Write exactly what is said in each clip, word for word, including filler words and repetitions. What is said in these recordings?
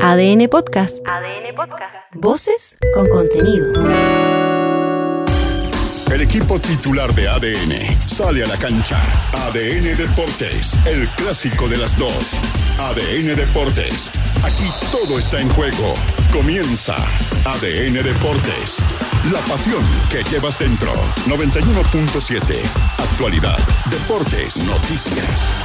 A D N Podcast. A D N Podcast. Voces con contenido. El equipo titular de A D N sale a la cancha. A D N Deportes, el clásico de las dos. A D N Deportes, aquí todo está en juego. Comienza A D N Deportes, la pasión que llevas dentro. noventa y uno punto siete, actualidad, deportes, noticias.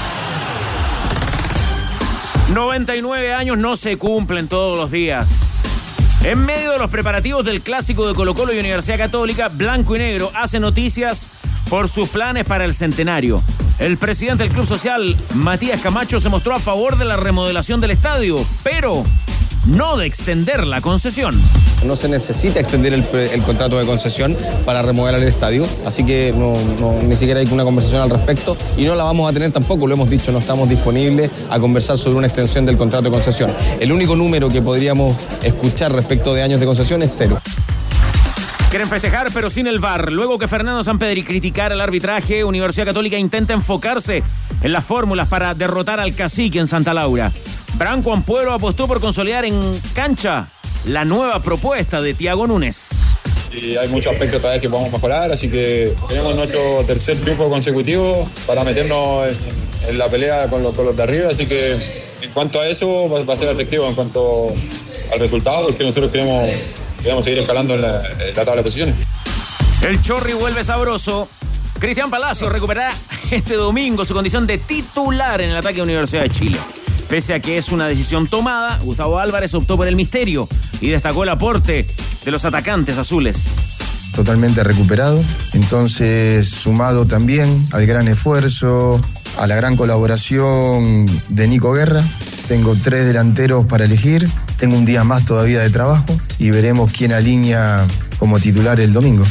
noventa y nueve años no se cumplen todos los días. En medio de los preparativos del clásico de Colo-Colo y Universidad Católica, Blanco y Negro hace noticias por sus planes para el centenario. El presidente del Club Social, Matías Camacho, se mostró a favor de la remodelación del estadio, pero no de extender la concesión. No se necesita extender el, el contrato de concesión para remodelar el estadio, así que no, no, ni siquiera hay una conversación al respecto y no la vamos a tener tampoco, lo hemos dicho, no estamos disponibles a conversar sobre una extensión del contrato de concesión. El único número que podríamos escuchar respecto de años de concesión es cero. Quieren festejar, pero sin el V A R. Luego que Fernando Sampedri criticara el arbitraje, Universidad Católica intenta enfocarse en las fórmulas para derrotar al Cacique en Santa Laura. Branco Ampuero apostó por consolidar en cancha la nueva propuesta de Thiago Núñez. Y hay muchos aspectos todavía que podemos mejorar, así que tenemos nuestro tercer triunfo consecutivo para meternos en, en la pelea con los, con los de arriba, así que en cuanto a eso va, va a ser atractivo en cuanto al resultado, porque nosotros queremos, queremos seguir escalando en la, en la tabla de posiciones. El Chorri vuelve sabroso. Cristian Palacio recuperará este domingo su condición de titular en el ataque de Universidad de Chile. Pese a que es una decisión tomada, Gustavo Álvarez optó por el misterio y destacó el aporte de los atacantes azules. Totalmente recuperado, entonces sumado también al gran esfuerzo, a la gran colaboración de Nico Guerra. Tengo tres delanteros para elegir, tengo un día más todavía de trabajo y veremos quién alinea como titular el domingo.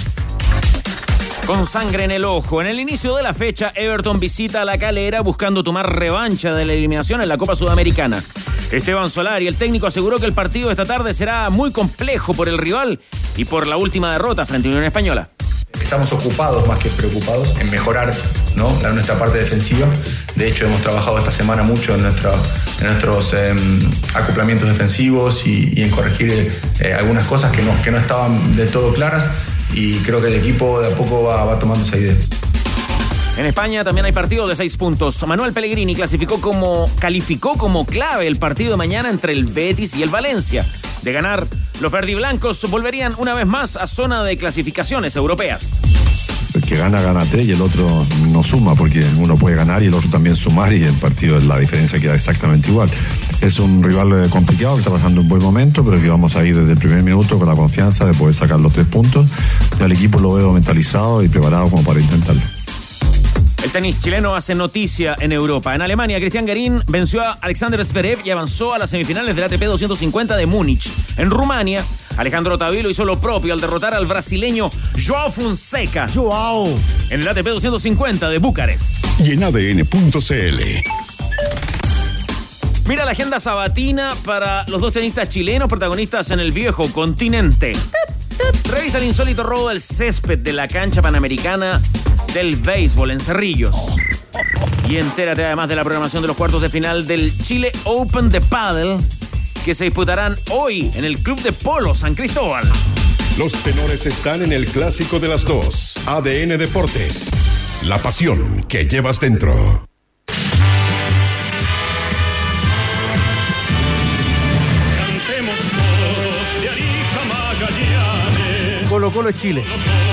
Con sangre en el ojo, en el inicio de la fecha, Everton visita a La Calera buscando tomar revancha de la eliminación en la Copa Sudamericana. Esteban Solari, el técnico, aseguró que el partido de esta tarde será muy complejo por el rival y por la última derrota frente a Unión Española. Estamos ocupados más que preocupados en mejorar, ¿no?, la, nuestra parte defensiva. De hecho, hemos trabajado esta semana mucho en, nuestra, en nuestros eh, acoplamientos defensivos y, y en corregir eh, algunas cosas que no, que no estaban del todo claras. Y creo que el equipo de a poco va, va tomando esa idea. En España también hay partidos de seis puntos. Manuel Pellegrini clasificó como, calificó como clave el partido de mañana entre el Betis y el Valencia. De ganar, los verdiblancos volverían una vez más a zona de clasificaciones europeas. El que gana, gana tres y el otro no suma, porque uno puede ganar y el otro también sumar y el partido, la diferencia queda exactamente igual. Es un rival complicado, que está pasando un buen momento, pero que vamos a ir desde el primer minuto con la confianza de poder sacar los tres puntos. Y al equipo lo veo mentalizado y preparado como para intentarlo. El tenis chileno hace noticia en Europa. En Alemania, Cristian Garín venció a Alexander Zverev y avanzó a las semifinales del A T P doscientos cincuenta de Múnich. En Rumania, Alejandro Tavilo hizo lo propio al derrotar al brasileño Joao Fonseca. Joao. En el A T P doscientos cincuenta de Bucarest. Y en A D N punto C L. Mira la agenda sabatina para los dos tenistas chilenos protagonistas en el viejo continente. Revisa el insólito robo del césped de la cancha panamericana del béisbol en Cerrillos. Y entérate además de la programación de los cuartos de final del Chile Open de Pádel, que se disputarán hoy en el Club de Polo San Cristóbal. Los tenores están en el clásico de las dos. A D N Deportes, la pasión que llevas dentro. Colo-Colo es Chile.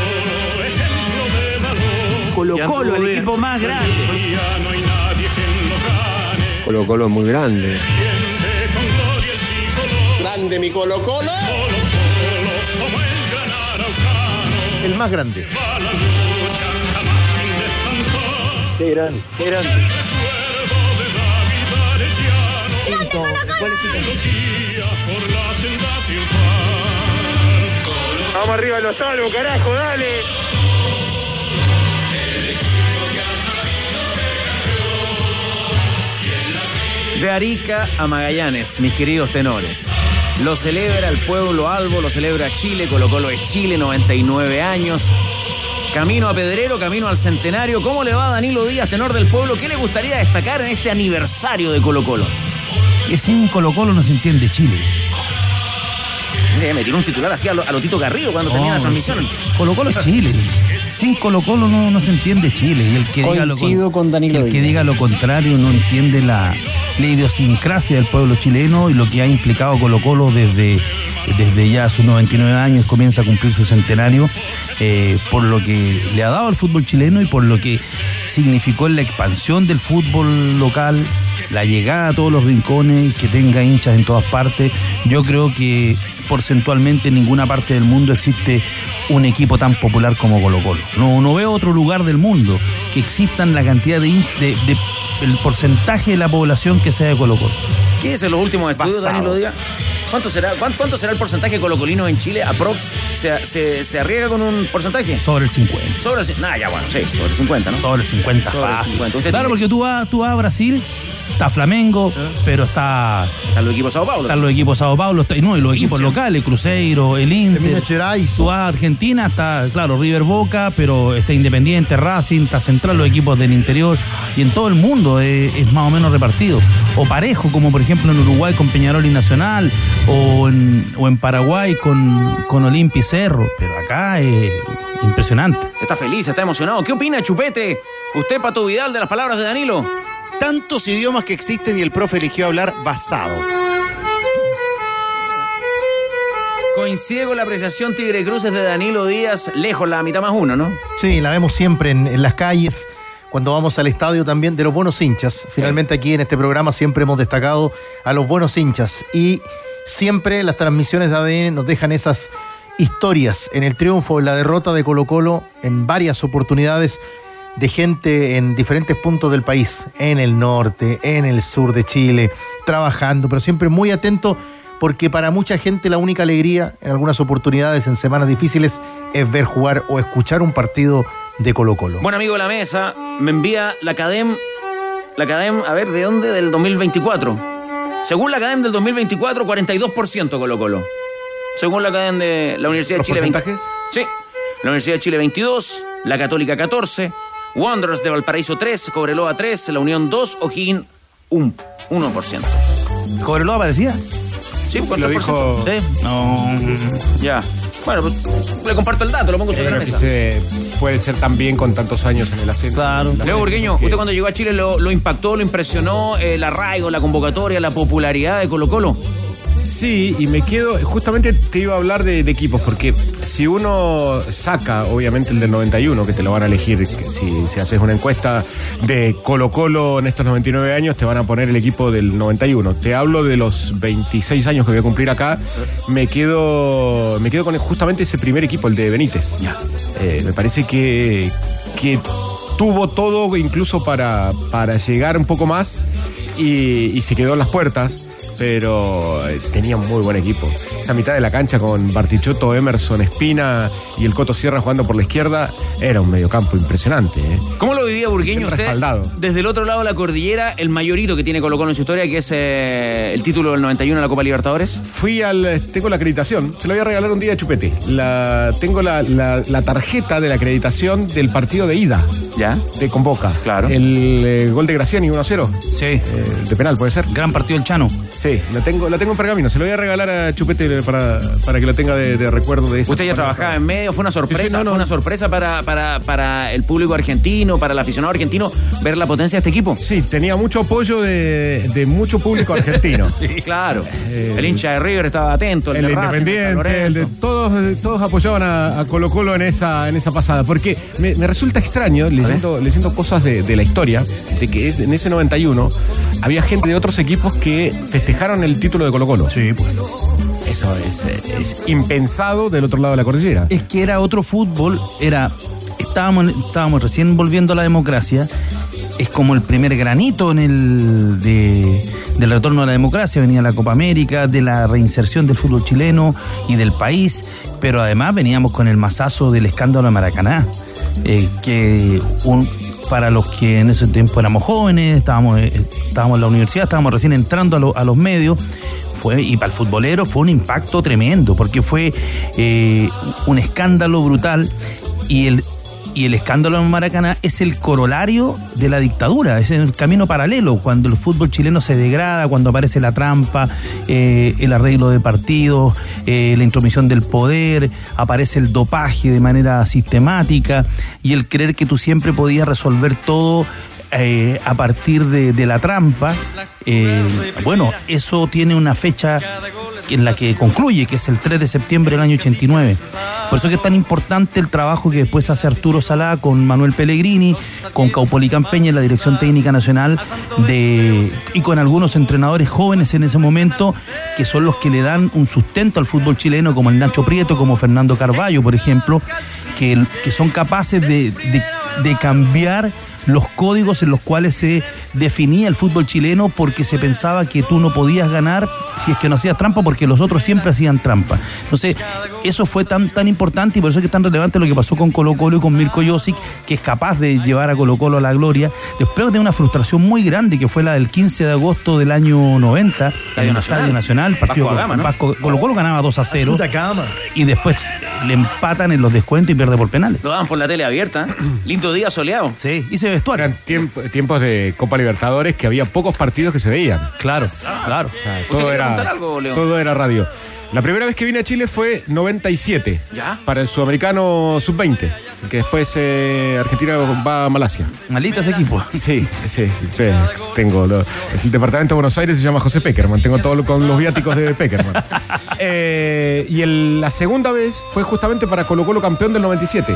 Colo-Colo, el equipo más grande. Colo-Colo es muy grande. Grande mi Colo-Colo. El más grande. Qué grande, qué grande. Vamos arriba los salvos, carajo, dale. De Arica a Magallanes, mis queridos tenores. Lo celebra el pueblo albo, lo celebra Chile, Colo-Colo es Chile, noventa y nueve años. Camino a Pedrero, camino al centenario. ¿Cómo le va a Danilo Díaz, tenor del pueblo? ¿Qué le gustaría destacar en este aniversario de Colo-Colo? que sin Colo Colo no se entiende Chile. Mira, me tiró un titular así a lo, a lo Tito Garrido cuando no, termina la transmisión. Colo Colo es Chile. Sin Colo Colo no, no se entiende Chile. Y el que, diga lo, con Danilo el que diga lo contrario no entiende la, la idiosincrasia del pueblo chileno y lo que ha implicado Colo Colo desde, desde ya sus noventa y nueve años, comienza a cumplir su centenario, eh, por lo que le ha dado al fútbol chileno y por lo que significó en la expansión del fútbol local, la llegada a todos los rincones, que tenga hinchas en todas partes. Yo creo que porcentualmente en ninguna parte del mundo existe un equipo tan popular como Colo Colo. No, no veo otro lugar del mundo que existan la cantidad de, de, de el porcentaje de la población que sea de Colo Colo. ¿Qué es en los últimos estudios, Dani lo diga? ¿Cuánto será, cuánto, ¿Cuánto será el porcentaje de colocolinos en Chile? ¿Aprox? ¿Se, se, se arriesga con un porcentaje? Sobre el cincuenta. Sobre el Nah, ya bueno, sí, sobre el cincuenta, ¿no? Sobre el cincuenta, sobre fácil. el cincuenta. ¿Usted claro, tiene... porque tú vas, tú vas a Brasil, está Flamengo, ¿eh? Pero está... Están los equipos Sao Paulo. Están los equipos Sao Paulo, está, no, y los equipos Hincha. locales, Cruzeiro, el Inter. Tú vas a Argentina, está, claro, River Boca, pero está Independiente, Racing, está Central, los equipos del interior, y en todo el mundo es, es más o menos repartido. O parejo, como por ejemplo en Uruguay con Peñarol y Nacional, o en, o en Paraguay con, con Olimpia y Cerro, pero acá es impresionante. Está feliz, está emocionado. ¿Qué opina, Chupete? Usted, Pato Vidal, de las palabras de Danilo. Tantos idiomas que existen y el profe eligió hablar basado. Coincide con la apreciación Tigre Cruces de Danilo Díaz, lejos la mitad más uno, ¿no? Sí, la vemos siempre en, en las calles, cuando vamos al estadio también, de los buenos hinchas. Finalmente aquí en este programa siempre hemos destacado a los buenos hinchas y siempre las transmisiones de A D N nos dejan esas historias en el triunfo, en la derrota de Colo Colo, en varias oportunidades, de gente en diferentes puntos del país, en el norte, en el sur de Chile, trabajando, pero siempre muy atento, porque para mucha gente la única alegría, en algunas oportunidades, en semanas difíciles, es ver jugar o escuchar un partido de Colo Colo. Buen amigo de la mesa, me envía la Cadem, la Cadem, a ver, ¿de dónde? Del dos mil veinticuatro. Según la Cadem del dos mil veinticuatro, cuarenta y dos por ciento Colo Colo. Según la Cadem de la Universidad de Chile. ¿Los porcentajes? Sí, la Universidad de Chile veintidós, la Católica catorce, Wanderers de Valparaíso tres, Cobreloa tres, La Unión dos, O'Higgins uno por ciento. ¿Cobreloa parecía? Sí, ¿cuánto lo dijo? ¿Sí? No. Ya. Bueno, pues le comparto el dato, lo pongo sobre la mesa. Se puede ser también con tantos años en el acento. Claro. Leo Burgueño, que... usted cuando llegó a Chile lo, lo impactó, lo impresionó, el arraigo, la convocatoria, la popularidad de Colo Colo. Sí, y me quedo, justamente te iba a hablar de, de equipos, porque si uno saca, obviamente el del noventa y uno, que te lo van a elegir, si, si haces una encuesta de Colo Colo en estos noventa y nueve años, te van a poner el equipo del noventa y uno. Te hablo de los veintiséis años que voy a cumplir acá, me quedo me quedo con justamente ese primer equipo, el de Benítez. Eh, me parece que, que tuvo todo incluso para, para llegar un poco más y, y se quedó en las puertas. Pero tenía un muy buen equipo. Esa mitad de la cancha con Bartichotto, Emerson, Espina y el Coto Sierra jugando por la izquierda era un mediocampo impresionante, ¿eh? ¿Cómo lo vivía Burgueño usted? Respaldado. Desde el otro lado de la cordillera, el mayor hito que tiene Colo Colo en su historia, que es eh, el título del noventa y uno en la Copa Libertadores. Fui al... Tengo la acreditación. Se la voy a regalar un día a Chupete. La, tengo la, la, la tarjeta de la acreditación del partido de ida. ¿Ya? De Convoca. Claro. El eh, gol de Graciani uno a cero. Sí. Eh, de penal, ¿puede ser? Gran partido el Chano. Sí. Sí, la tengo, la tengo en pergamino. Se lo voy a regalar a Chupete para, para que lo tenga de, de recuerdo de eso. Usted ya trabajaba en medio, fue una sorpresa, sí, sí, no, no. fue una sorpresa para, para, para el público argentino, para el aficionado argentino, ver la potencia de este equipo. Sí, tenía mucho apoyo de, de mucho público argentino. Sí, claro. Eh, el hincha de River estaba atento, el, el de de Racing, Independiente, el de todos, todos apoyaban a, a Colo Colo en esa, en esa pasada. Porque me, me resulta extraño, leyendo, leyendo cosas de, de la historia, de que es, en ese noventa y uno había gente de otros equipos que festejaron el título de Colo Colo. Sí, pues. Eso es, es impensado del otro lado de la cordillera. Es que era otro fútbol, era estábamos, estábamos recién volviendo a la democracia, es como el primer granito en el de, del retorno a la democracia, venía la Copa América, de la reinserción del fútbol chileno y del país, pero además veníamos con el mazazo del escándalo de Maracaná, eh, que un... para los que en ese tiempo éramos jóvenes, estábamos, estábamos en la universidad, estábamos recién entrando a, lo, a los medios, fue, y para el futbolero fue un impacto tremendo, porque fue eh, un escándalo brutal, y el, y el escándalo en Maracaná es el corolario de la dictadura, es el camino paralelo, cuando el fútbol chileno se degrada, cuando aparece la trampa, eh, el arreglo de partidos, eh, la intromisión del poder, aparece el dopaje de manera sistemática y el creer que tú siempre podías resolver todo eh, a partir de, de la trampa. Eh, bueno, eso tiene una fecha en la que concluye, que es el tres de septiembre del año ochenta y nueve. Por eso que es tan importante el trabajo que después hace Arturo Salá con Manuel Pellegrini, con Caupolicán Peña en la Dirección Técnica Nacional, de, y con algunos entrenadores jóvenes en ese momento, que son los que le dan un sustento al fútbol chileno, como el Nacho Prieto, como Fernando Carballo, por ejemplo, que, que son capaces de, de, de cambiar los códigos en los cuales se definía el fútbol chileno, porque se pensaba que tú no podías ganar si es que no hacías trampa, porque los otros siempre hacían trampa. Entonces, eso fue tan tan importante, y por eso es que es tan relevante lo que pasó con Colo-Colo y con Mirko Josic, que es capaz de llevar a Colo-Colo a la gloria, después de una frustración muy grande, que fue la del quince de agosto del año noventa, en el Estadio Nacional, partido Vasco Gama, ¿no? Vasco, Colo-Colo ganaba dos a cero, y después le empatan en los descuentos y pierde por penales. Lo daban por la tele abierta, lindo día soleado. Sí, y se vestuario. Eran tiempo, tiempos de Copa Libertadores que había pocos partidos que se veían. Claro, claro. O sea, todo era, algo, León? todo era radio. La primera vez que vine a Chile fue noventa y siete, ¿ya? Para el sudamericano sub veinte, que después eh, Argentina va a Malasia. Malito ese equipo. Sí, sí. Tengo lo, el departamento de Buenos Aires se llama José Peckerman. Tengo todo lo, con los viáticos de Peckerman. eh, y el, la segunda vez fue justamente para Colo-Colo campeón del noventa y siete.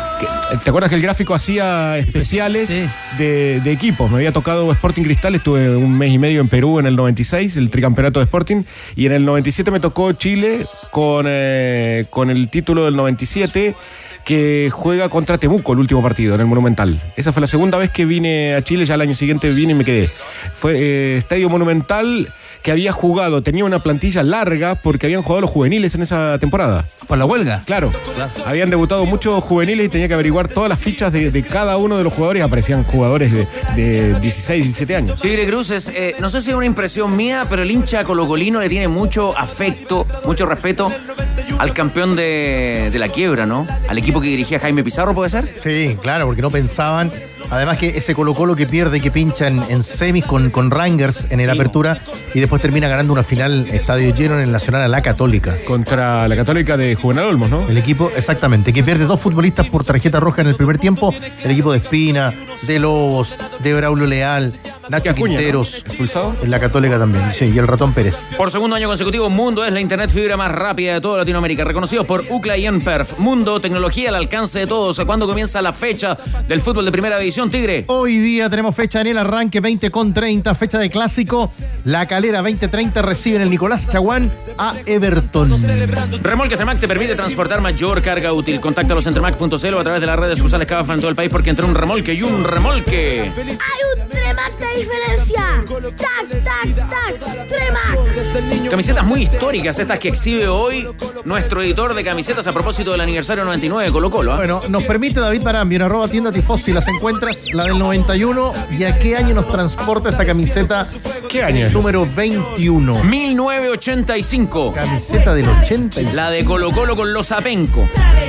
¿Te acuerdas que el gráfico hacía especiales sí. de, de equipos? Me había tocado Sporting Cristal, estuve un mes y medio en Perú en el noventa y seis, el tricampeonato de Sporting, y en el noventa y siete me tocó Chile con, eh, con el título del noventa y siete, que juega contra Temuco el último partido en el Monumental. Esa fue la segunda vez que vine a Chile, ya el año siguiente vine y me quedé. Fue eh, Estadio Monumental, que había jugado, tenía una plantilla larga porque habían jugado los juveniles en esa temporada. ¿Por la huelga? Claro, habían debutado muchos juveniles y tenía que averiguar todas las fichas de, de cada uno de los jugadores. Aparecían jugadores de, de dieciséis, diecisiete años. Tigre Cruces, eh, no sé si es una impresión mía, pero el hincha colocolino le tiene mucho afecto, mucho respeto al campeón de, de la quiebra, ¿no? Al equipo que dirigía Jaime Pizarro, ¿puede ser? Sí, claro, porque no pensaban. Además que ese Colo-Colo que pierde y que pincha en, en semis con, con Rangers en el Sí. Apertura, y después termina ganando una final estadio lleno en el Nacional a la Católica. Contra la Católica de Juvenal Olmos, ¿no? El equipo, exactamente, que pierde dos futbolistas por tarjeta roja en el primer tiempo. El equipo de Espina, de Lobos, de Braulio Leal, Nacho Acuña, Quinteros. ¿no? ¿Expulsado? En la Católica también, sí, y el Ratón Pérez. Por segundo año consecutivo, Mundo es la internet fibra más rápida de toda Latinoamérica. Reconocidos por UCLA y Enperf. Mundo, tecnología al alcance de todos. ¿Cuándo comienza la fecha del fútbol de primera división, Tigre? Hoy día tenemos fecha en el arranque, veinte con treinta, fecha de clásico. La Calera veinte treinta recibe en el Nicolás Chaguán a Everton. Remolque Tremac te permite transportar mayor carga útil. Contáctalos en tremac punto c l o a través de las redes sociales Cabafan en todo el país, porque entre un remolque y un remolque hay un Tremac de diferencia. Tac, tac, tac, Tremac. Camisetas muy históricas, estas que exhibe hoy nuestro editor de camisetas a propósito del aniversario noventa y nueve de Colo-Colo. ¿eh? Bueno, nos permite David Barambio en arroba tienda Tifosi, las encuentras, la del noventa y uno. ¿Y a qué año nos transporta esta camiseta? ¿Qué año es? Número veintiuno. mil novecientos ochenta y cinco. Camiseta del ochenta. La de Colo-Colo con los Apenco.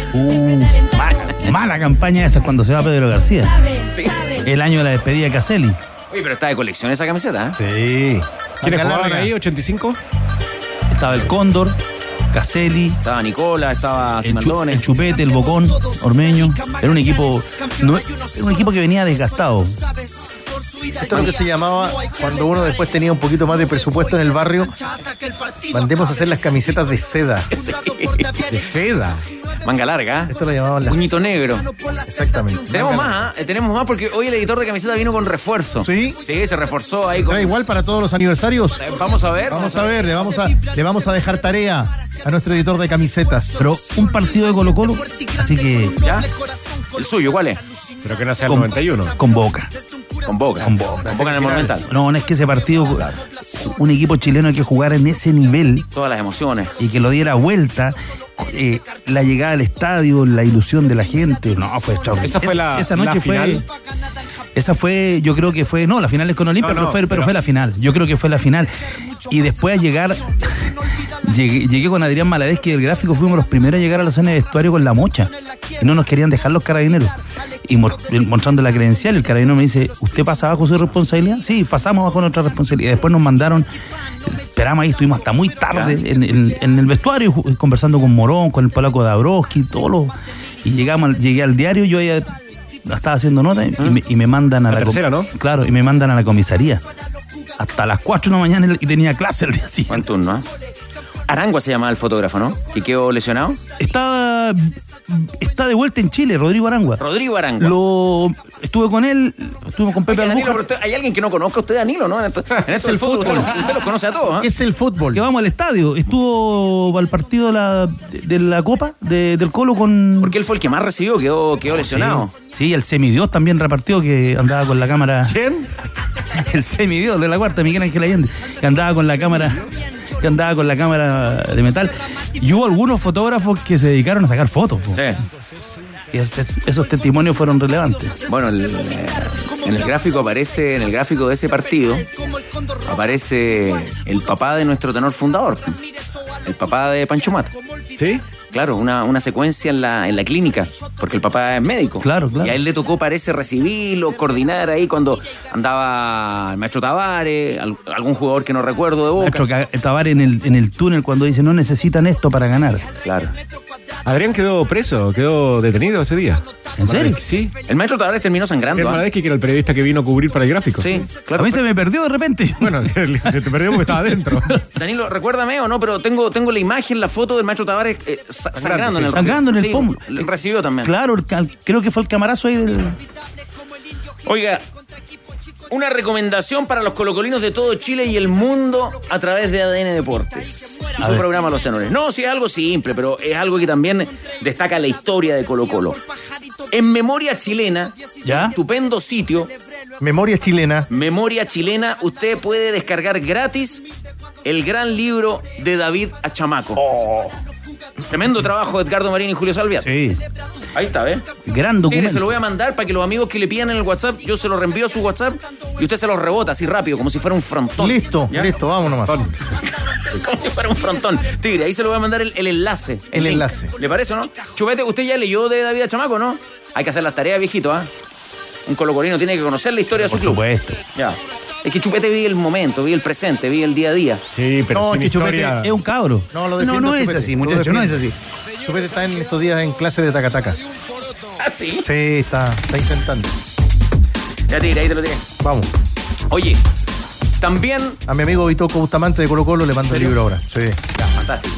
Uh, mala, mala campaña esa cuando se va Pedro García. Sí. El año de la despedida de Caselli. Oye, pero está de colección esa camiseta, ¿eh? Sí. ¿Quiénes jugaban ahí? ¿ochenta y cinco? Estaba el Cóndor, Caselli, Estaba Nicola, estaba el, Chu- Cimaldones. el Chupete, el Bocón, Ormeño. Era un equipo, no, era un equipo que venía desgastado. Esto es lo que se llamaba cuando uno después tenía un poquito más de presupuesto en el barrio. Mandemos a hacer las camisetas de seda. De seda. Manga larga. Esto lo llamaban las... Puñito negro. Exactamente. Tenemos Manga más, ¿eh? Tenemos más porque hoy el editor de camiseta vino con refuerzo. ¿Sí? Sí, se reforzó ahí con... ¿Será igual para todos los aniversarios? Eh, Vamos a ver. Vamos a ver, le vamos a, le vamos a dejar tarea a nuestro editor de camisetas. Pero un partido de Colo-Colo, así que ¿Ya? ¿El suyo cuál es? Pero que no sea el Con- noventa y uno. con Boca. Con Boca. Con Boca. Con Boca en el Monumental. No, no es que ese partido, un equipo chileno hay que jugar en ese nivel Todas las emociones. y que lo diera vuelta. Eh, la llegada al estadio, la ilusión de la gente. No, fue extraordinario. Esa fue la- esa noche la fue. final. Esa fue, yo creo que fue, no, la final es con Olimpia, No, pero, no, fue, pero, pero- fue la final. Yo creo que fue la final. Y después a llegar, llegué, llegué con Adrián Maladez, que el gráfico fuimos los primeros a llegar a la zona de vestuario con la mocha. Y no nos querían dejar los carabineros. y mostrando la credencial, el carabinero me dice, ¿usted pasa bajo su responsabilidad? Sí, pasamos bajo nuestra responsabilidad. Después nos mandaron, esperamos ahí, estuvimos hasta muy tarde en, en, en el vestuario, conversando con Morón, con el polaco Dabrowski, todos los, y llegamos, llegué al diario, yo ya estaba haciendo nota y, ¿Ah? me, y me mandan a la, la tercera, ¿no? Claro, y me mandan a la comisaría. Hasta las cuatro de la mañana y tenía clase el día siguiente. Buen turno, ¿eh? Arangua se llamaba el fotógrafo, ¿no? ¿Que quedó lesionado? Está, está de vuelta en Chile, Rodrigo Arangua. Rodrigo Arangua. Lo, estuve con él, estuvimos con Pepe Danilo, pero usted, hay alguien que no conozca a usted, Danilo, ¿no? En esto, en esto es del el fútbol, fútbol. Usted, usted los conoce a todos, ¿eh? Es el fútbol. Que vamos al estadio. Estuvo al partido de la, de, de la Copa de, del Colo con... Porque él fue el que más recibió, quedó, quedó lesionado. Sí, sí, el semidios también repartió, que andaba con la cámara... ¿Quién? El semidios de la cuarta, Miguel Ángel Allende, que andaba con la cámara... que andaba con la cámara de metal. Y hubo algunos fotógrafos que se dedicaron a sacar fotos. Po. Sí. Y es, es, esos testimonios fueron relevantes. Bueno, el, eh, en el gráfico aparece, en el gráfico de ese partido, aparece el papá de nuestro tenor fundador, el papá de Pancho Mata. ¿Sí? Claro, una, una secuencia en la, en la clínica, porque el papá es médico. Claro, claro. Y a él le tocó, parece, recibirlo, coordinar ahí cuando andaba el maestro Tavares, al, algún jugador que no recuerdo de Boca. Maestro Tavares en el, en el túnel cuando dice, no necesitan esto para ganar. Claro. Adrián quedó preso, quedó detenido ese día. ¿En serio? Sí. El maestro Tavares terminó sangrando. El Maradeschi, que era el periodista que vino a cubrir para el gráfico. Sí, claro. A mí se me perdió de repente. Bueno, se te perdió porque estaba adentro. Danilo, recuérdame o no, pero tengo, tengo la imagen, la foto del maestro Tavares eh, sangrando, sangrando sí. en el Sangrando en el sí, pómulo. Recibió también. Claro, creo que fue el camarazo ahí del... Oiga, una recomendación para los colocolinos de todo Chile y el mundo a través de A D N Deportes. Y su programa Los Tenores. No, sí, es algo simple, pero es algo que también destaca la historia de Colo Colo. En Memoria Chilena, ¿Ya? estupendo sitio. Memoria Chilena. Memoria Chilena, usted puede descargar gratis el gran libro de David Achamaco. Oh. Tremendo trabajo de Edgardo Marín y Julio Salviat. Sí. Ahí está, ¿ves? Gran documento. Mire, se lo voy a mandar para que los amigos que le pidan en el WhatsApp, yo se lo reenvío a su WhatsApp y usted se lo rebota así rápido, como si fuera un frontón. Listo, ¿Ya? listo, vámonos más. Como si fuera un frontón. Tigre, ahí se lo voy a mandar el, el enlace. El link. enlace. ¿Le parece o no? Chupete, usted ya leyó de David Achamaco, ¿no? Hay que hacer las tareas, viejito, ¿ah? ¿eh? Un colocolino tiene que conocer la historia de su Por club. supuesto. Ya. Es que Chupete vive el momento, vive el presente, vive el día a día. Sí, pero No, sin que Chupete historia... Es un cabro. No, lo No, defiendo, no es Chupete. así, Lo muchachos, no es defiendo. así. Chupete está en estos días en clase de tacataca. ¿Ah, sí? Sí, está, está intentando. Ya, Tigre, ahí te lo tiré. Vamos. Oye, también... A mi amigo Vitoco Bustamante de Colo Colo le mando el libro ahora. Sí. Ya, fantástico.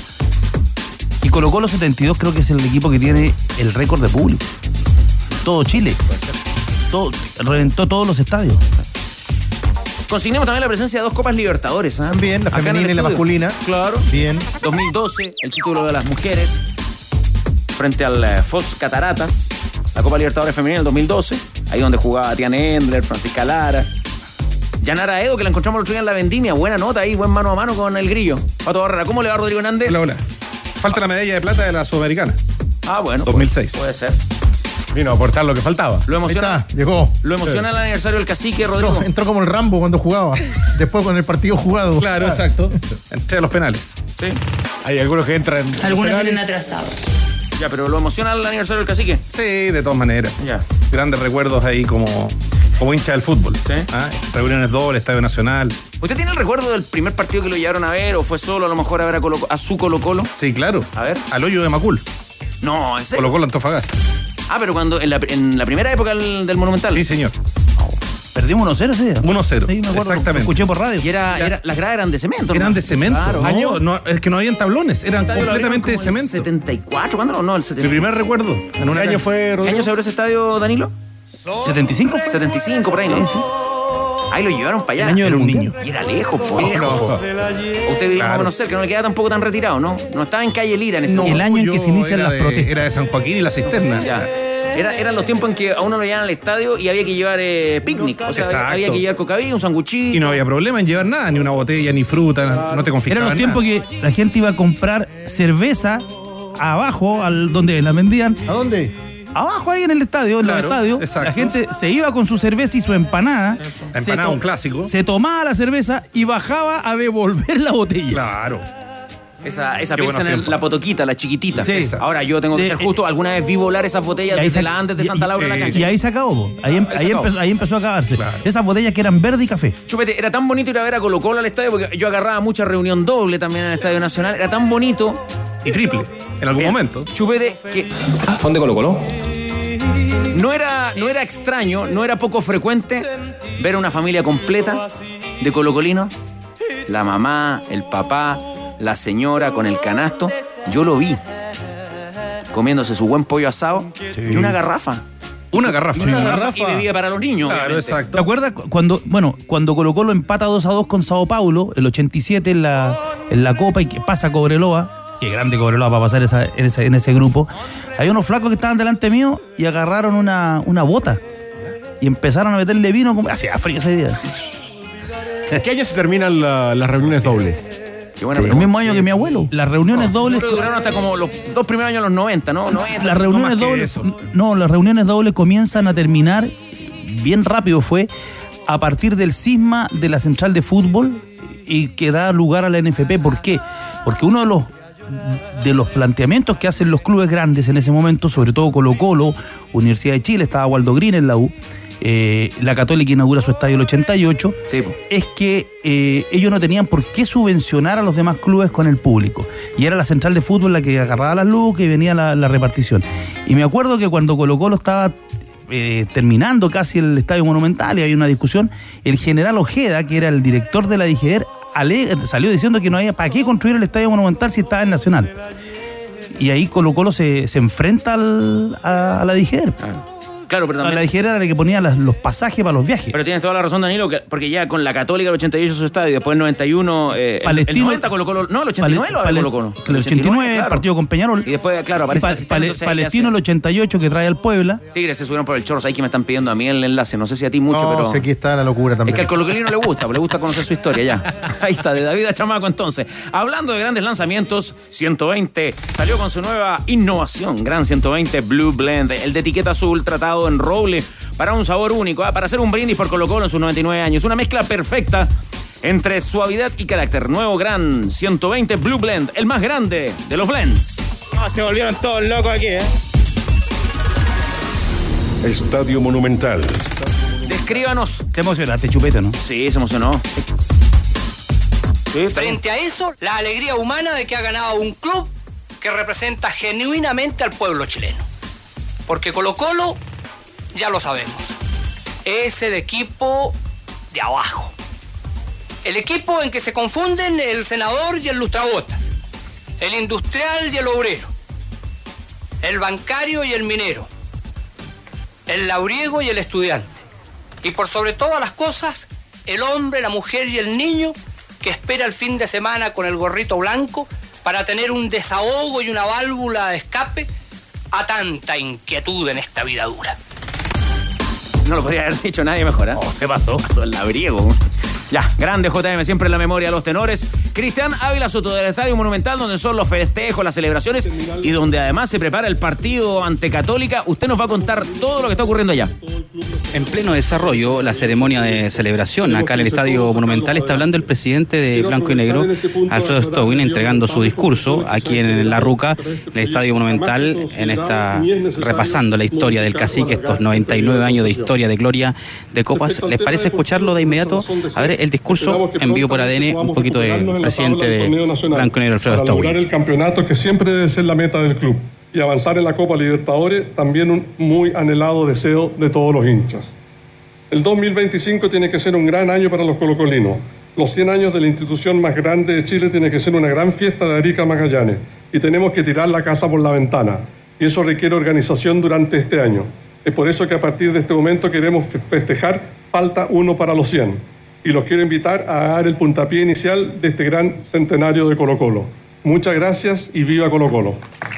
Y Colo Colo setenta y dos creo que es el equipo que tiene el récord de público. Todo Chile. Todo, reventó todos los estadios. Consignemos también la presencia de dos Copas Libertadores. ¿eh? También, la Acá en el femenina y la estudio. masculina. Claro. Bien. dos mil doce, el título de las mujeres frente al eh, Foz Cataratas. La Copa Libertadores Femenina del dos mil doce. Ahí donde jugaba Tiana Endler, Francisca Lara. Yanara Edo, que la encontramos el otro día en la vendimia. Buena nota ahí, buen mano a mano con el Grillo. Pato Barrera, ¿cómo le va Rodrigo Hernández? Hola, hola. Falta la medalla de plata de la Sudamericana. Ah, bueno. dos mil seis. Puede ser. Vino a aportar lo que faltaba. Lo Ahí emociona, está, llegó. lo emociona el aniversario del cacique, Rodrigo. Entró, entró como el Rambo cuando jugaba. Después con el partido jugado. Claro, exacto. Entré a los penales. Sí. Hay algunos que entran... Algunos penales. vienen atrasados. Ya, pero lo emociona el aniversario del cacique. Sí, de todas maneras. Ya. Grandes recuerdos ahí como, como hincha del fútbol. Sí. ¿Ah? Reuniones dobles, Estadio Nacional. ¿Usted tiene el recuerdo del primer partido que lo llevaron a ver o fue solo a lo mejor a ver a, Colo- a su Colo Colo? Sí, claro. A ver. Al hoyo de Macul. No, ¿en serio? Colo Colo Antofagasta. Ah, pero cuando en la, en la primera época del, del Monumental. Sí, señor. Perdimos uno cero ese día. uno cero. Sí, me acuerdo, Exactamente. lo escuché por radio. Y era, era, las gradas eran de cemento. Eran ¿no? de cemento. Claro. No, no, es que no habían tablones. Eran Estadio lo abrieron completamente de como el cemento. setenta y cuatro, ¿cuándo no? No, el setenta. Mi primer recuerdo. En una ¿Qué año cancha. fue, ¿Qué Rodrigo? año se abrió ese estadio, Danilo? ¿setenta y cinco? setenta y cinco, por ahí, ¿no? Ahí lo llevaron para allá. El año del Era un Mundial. niño. Y era lejos, po. Lejos. Usted vive más o Claro. menos cerca, no le queda tampoco tan retirado, ¿no? No estaba en calle Lira en ese No, momento. el año en que Yo se inician era las de- protestas. Era de San Joaquín y la Cisterna. Ya. Era, eran los tiempos en que a uno lo llevaban al estadio y había que llevar eh, picnic. O sea, Exacto. había que llevar cocaví, un sanguchito. Y no había problema en llevar nada, ni una botella, ni fruta, no te confiscaban Eran los tiempos nada. que la gente iba a comprar cerveza abajo, al donde la vendían. ¿A dónde? Abajo ahí en el estadio, en Claro, los estadios, exacto. la gente se iba con su cerveza y su empanada. La empanada, se to- un clásico. Se tomaba la cerveza y bajaba a devolver la botella. Claro. Esa, esa Qué piensa buenos en tiempos. la potoquita, la chiquitita. Sí. Ahora yo tengo que De- ser justo. Alguna vez vi volar esas botellas Y ahí desde se- la Andes de y- Santa Laura a la sí. cancha. Y ahí se acabó, po. ahí, em- Ahí se ahí acabó. empezó, ahí empezó a acabarse. Esas botellas que eran verde y café. Chupete, era tan bonito ir a ver a Colo Colo al estadio porque yo agarraba mucha reunión doble también en el Estadio Nacional. Era tan bonito. Y triple, en algún Bien. momento. Chupete, que ¿Son de Colo Colo? no era, no era extraño, no era poco frecuente ver a una familia completa de colocolinos. La mamá, el papá, la señora con el canasto. Yo lo vi comiéndose su buen pollo asado y una garrafa. Una garrafa. Y una garrafa y bebida para los niños. Claro, obviamente. exacto. ¿Te acuerdas cu- cuando, bueno, cuando Colo Colo empata dos a dos con Sao Paulo, el ochenta y siete en la, en la Copa y que pasa Cobreloa? Qué grande Cobreloa para pasar esa, en, ese, en ese grupo. Hay unos flacos que estaban delante mío y agarraron una, una bota y empezaron a meterle vino. Como, hacía frío ese día. ¿Qué año se terminan la- las reuniones dobles? Qué buena El pregunta. mismo año que mi abuelo. Las reuniones dobles. Creo que duraron hasta como los dos primeros años de los noventa, ¿no? noventa. Las reuniones más que dobles. eso. No, las reuniones dobles comienzan a terminar bien rápido. Fue a partir del cisma de la central de fútbol y que da lugar a la N F P. ¿Por qué? Porque uno de los de los planteamientos que hacen los clubes grandes en ese momento, sobre todo Colo Colo, Universidad de Chile, estaba Waldo Green en la U, eh, la Católica inaugura su estadio el ochenta y ocho, Sí, po. es que eh, ellos no tenían por qué subvencionar a los demás clubes con el público. Y era la central de fútbol la que agarraba las lucas y venía la, la repartición. Y me acuerdo que cuando Colo Colo estaba eh, terminando casi el Estadio Monumental y había una discusión, el general Ojeda, que era el director de la D G E R, ale- salió diciendo que no había para qué construir el Estadio Monumental si estaba en Nacional. Y ahí Colo Colo se, se enfrenta al- a, a la D G E R. Claro, pero A la también. D G E R era la que ponía las- los pasajes para los viajes. Pero tienes toda la razón, Danilo, que- porque ya con la Católica el ochenta y ocho su estadio, después el noventa y uno, eh, el- Palestino- el noventa Colo Colo, no, el ochenta y nueve lo Pale- Colo Colo. el ochenta y nueve, claro. partido con Peñarol. Y después, claro, Y aparece Pa- el sistema, Pale- entonces ahí Palestino hace- el ochenta y ocho que trae al Puebla. Tigres se subieron por el chorro, ahí que me están pidiendo a mí el enlace, no sé si a ti mucho, No, pero... si aquí está la locura Es también. que al colocolino le gusta, le gusta conocer su historia ya. Ahí está, de David a Chamaco entonces. Hablando de grandes lanzamientos, ciento veinte salió con su nueva innovación, Gran ciento veinte Blue Blend, el de etiqueta azul tratado en roble para un sabor único, ¿eh? Para hacer un brindis por Colo Colo en sus noventa y nueve años. Una mezcla perfecta entre suavidad y carácter. Nuevo Gran ciento veinte Blue Blend, el más grande de los blends. No, se volvieron todos locos aquí, ¿eh? Estadio Monumental. Descríbanos. Te emocionaste, Chupete, ¿no? Sí, se emocionó. Sí, está bien. Frente a eso, la alegría humana de que ha ganado un club que representa genuinamente al pueblo chileno. Porque Colo Colo, ya lo sabemos, es el equipo de abajo. El equipo en que se confunden el senador y el lustrabotas, el industrial y el obrero, el bancario y el minero, el labriego y el estudiante. Y por sobre todas las cosas, el hombre, la mujer y el niño que espera el fin de semana con el gorrito blanco para tener un desahogo y una válvula de escape a tanta inquietud en esta vida dura. No lo podría haber dicho nadie mejor, ¿eh? Oh, se pasó. Pasó el labriego. Ya, grande J M, siempre en la memoria de los tenores. Cristian Ávila Soto del Estadio Monumental, donde son los festejos, las celebraciones y donde además se prepara el partido ante Católica. Usted nos va a contar todo lo que está ocurriendo allá. En pleno desarrollo, la ceremonia de celebración acá en el Estadio Monumental está hablando el presidente de Blanco y Negro, Alfredo Stowin, entregando su discurso aquí en La Ruca, en el Estadio Monumental, en esta repasando la historia del cacique, estos noventa y nueve años de historia, de gloria, de copas. ¿Les parece escucharlo de inmediato? A ver, el discurso en vivo por A D N, un poquito del presidente de Blanco y Negro, Alfredo Para lograr Stowin. el campeonato que siempre debe ser la meta del club y avanzar en la Copa Libertadores, también un muy anhelado deseo de todos los hinchas. El dos mil veinticinco tiene que ser un gran año para los colocolinos. Los cien años de la institución más grande de Chile tiene que ser una gran fiesta de Arica Magallanes y tenemos que tirar la casa por la ventana. Y eso requiere organización durante este año. Es por eso que a partir de este momento queremos festejar Falta Uno para los cien. Y los quiero invitar a dar el puntapié inicial de este gran centenario de Colo Colo. Muchas gracias y viva Colo Colo.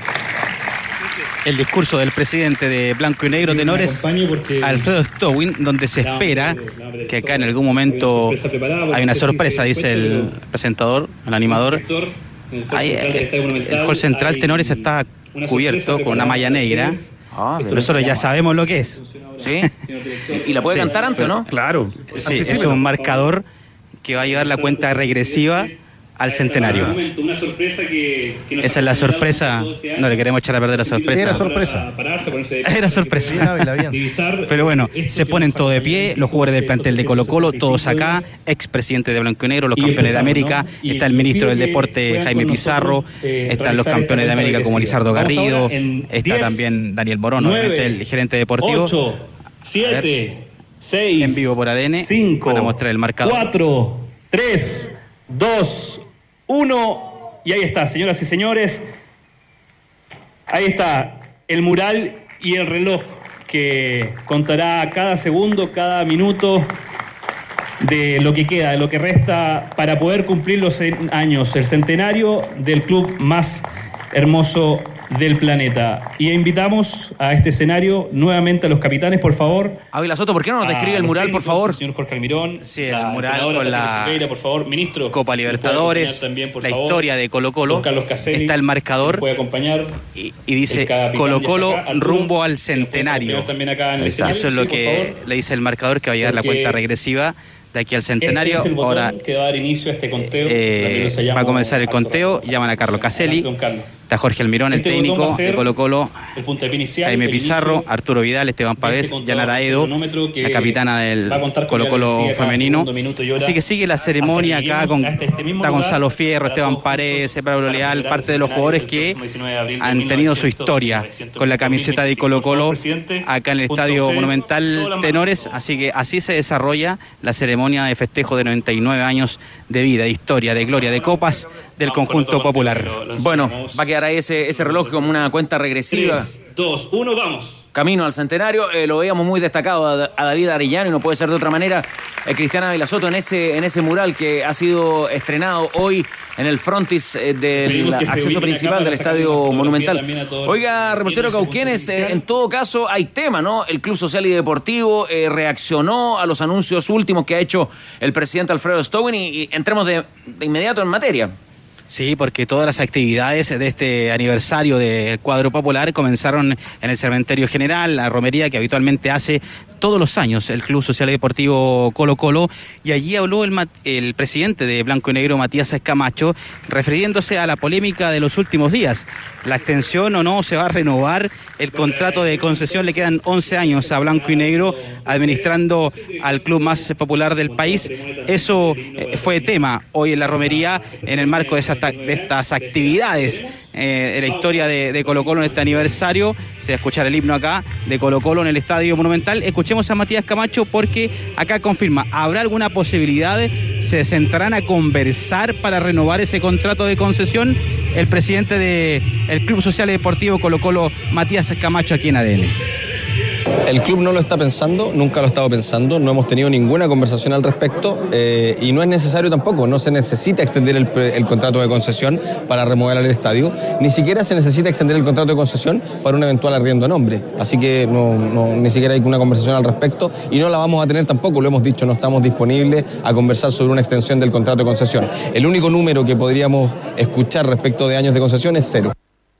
El discurso del presidente de Blanco y Negro, tenores, Alfredo Stowin, donde se espera que acá en algún momento hay una sorpresa, dice el presentador, el animador. Ahí, el hall central, tenores, está cubierto con una malla negra. Pero nosotros ya sabemos lo que es. ¿Sí? ¿Y la puede Sí. cantar antes o no? Claro. Sí, es un marcador que va a llevar la cuenta regresiva al centenario. Una sorpresa que, que nos Esa es la sorpresa. No le queremos echar a perder la sorpresa. Era sorpresa. Era sorpresa. Pero bueno, se ponen todos de pie, los jugadores del plantel de Colo-Colo, todos acá, expresidente de Blanco y Negro, los campeones de América, está el ministro del Deporte Jaime Pizarro, están los campeones de América como Lizardo Garrido, está también Daniel Morón, obviamente el gerente deportivo. ocho, siete, seis, en vivo por A D N, cinco, van a mostrar el marcador. cuatro, tres, dos, uno, y ahí está, señoras y señores, ahí está el mural y el reloj que contará cada segundo, cada minuto de lo que queda, de lo que resta para poder cumplir los cien años, el centenario del club más hermoso del planeta. Y invitamos a este escenario nuevamente a los capitanes, por favor. Ávila Soto, ¿por qué no nos describe el mural, por favor? Señor Jorge Almirón. Sí, el mural con la Silveira, por favor, ministro. Copa Libertadores, también, la favor. Historia de Colo-Colo. Caselli, está el marcador. Puede acompañar. Y, y dice Colo-Colo rumbo al centenario. Acá en el Eso es lo sí, que le dice el marcador, que va a llegar la cuenta regresiva de aquí al centenario. Este es el botón ahora que va a dar inicio a este conteo. Eh, va a comenzar el conteo. Llaman a Carlos Caselli. Está Jorge Almirón, este el técnico de Colo-Colo. Jaime Pizarro, Arturo Vidal, Esteban Pavés, Yanara Edo, la capitana del Colo-Colo femenino. Así que sigue la ceremonia acá con este, este está Gonzalo Fierro, Esteban Paredes, Pablo Leal, parte de los jugadores que han tenido su historia con la camiseta de Colo-Colo acá en el Estadio Monumental Tenores. Así que así se desarrolla la ceremonia de festejo de noventa y nueve años de vida, de historia, de gloria, de copas del conjunto popular. Bueno, va a quedar ahí ese, ese reloj como una cuenta regresiva. tres, dos, uno, vamos. Camino al centenario, eh, lo veíamos muy destacado a, a David Arellano, y no puede ser de otra manera, eh, Cristian Ávila Soto en ese, en ese mural que ha sido estrenado hoy en el frontis eh, del acceso principal del Estadio Monumental. Oiga, reportero Cauquenes, eh, en todo caso hay tema, ¿no? El Club Social y Deportivo eh, reaccionó a los anuncios últimos que ha hecho el presidente Alfredo Stowin y, y entremos de, de inmediato en materia. Sí, porque todas las actividades de este aniversario del cuadro popular comenzaron en el Cementerio General, la romería que habitualmente hace todos los años el Club Social y Deportivo Colo-Colo, y allí habló el, el presidente de Blanco y Negro, Matías Camacho, refiriéndose a la polémica de los últimos días. La extensión o no, se va a renovar el contrato de concesión, le quedan once años a Blanco y Negro administrando al club más popular del país. Eso eh, fue tema hoy en la romería en el marco de, esa, de estas actividades eh, de la historia de, de Colo-Colo en este aniversario. Se va a escuchar el himno acá de Colo-Colo en el Estadio Monumental. Escuchemos a Matías Camacho porque acá confirma, ¿habrá alguna posibilidad? ¿Se sentarán a conversar para renovar ese contrato de concesión? El presidente del Club Social y Deportivo Colo-Colo, Matías Camacho, aquí en A D N. El club no lo está pensando, nunca lo ha estado pensando, no hemos tenido ninguna conversación al respecto eh, y no es necesario tampoco, no se necesita extender el, el contrato de concesión para remodelar el estadio, ni siquiera se necesita extender el contrato de concesión para un eventual arriendo a nombre, así que no, no, ni siquiera hay una conversación al respecto y no la vamos a tener tampoco, lo hemos dicho, no estamos disponibles a conversar sobre una extensión del contrato de concesión. El único número que podríamos escuchar respecto de años de concesión es cero.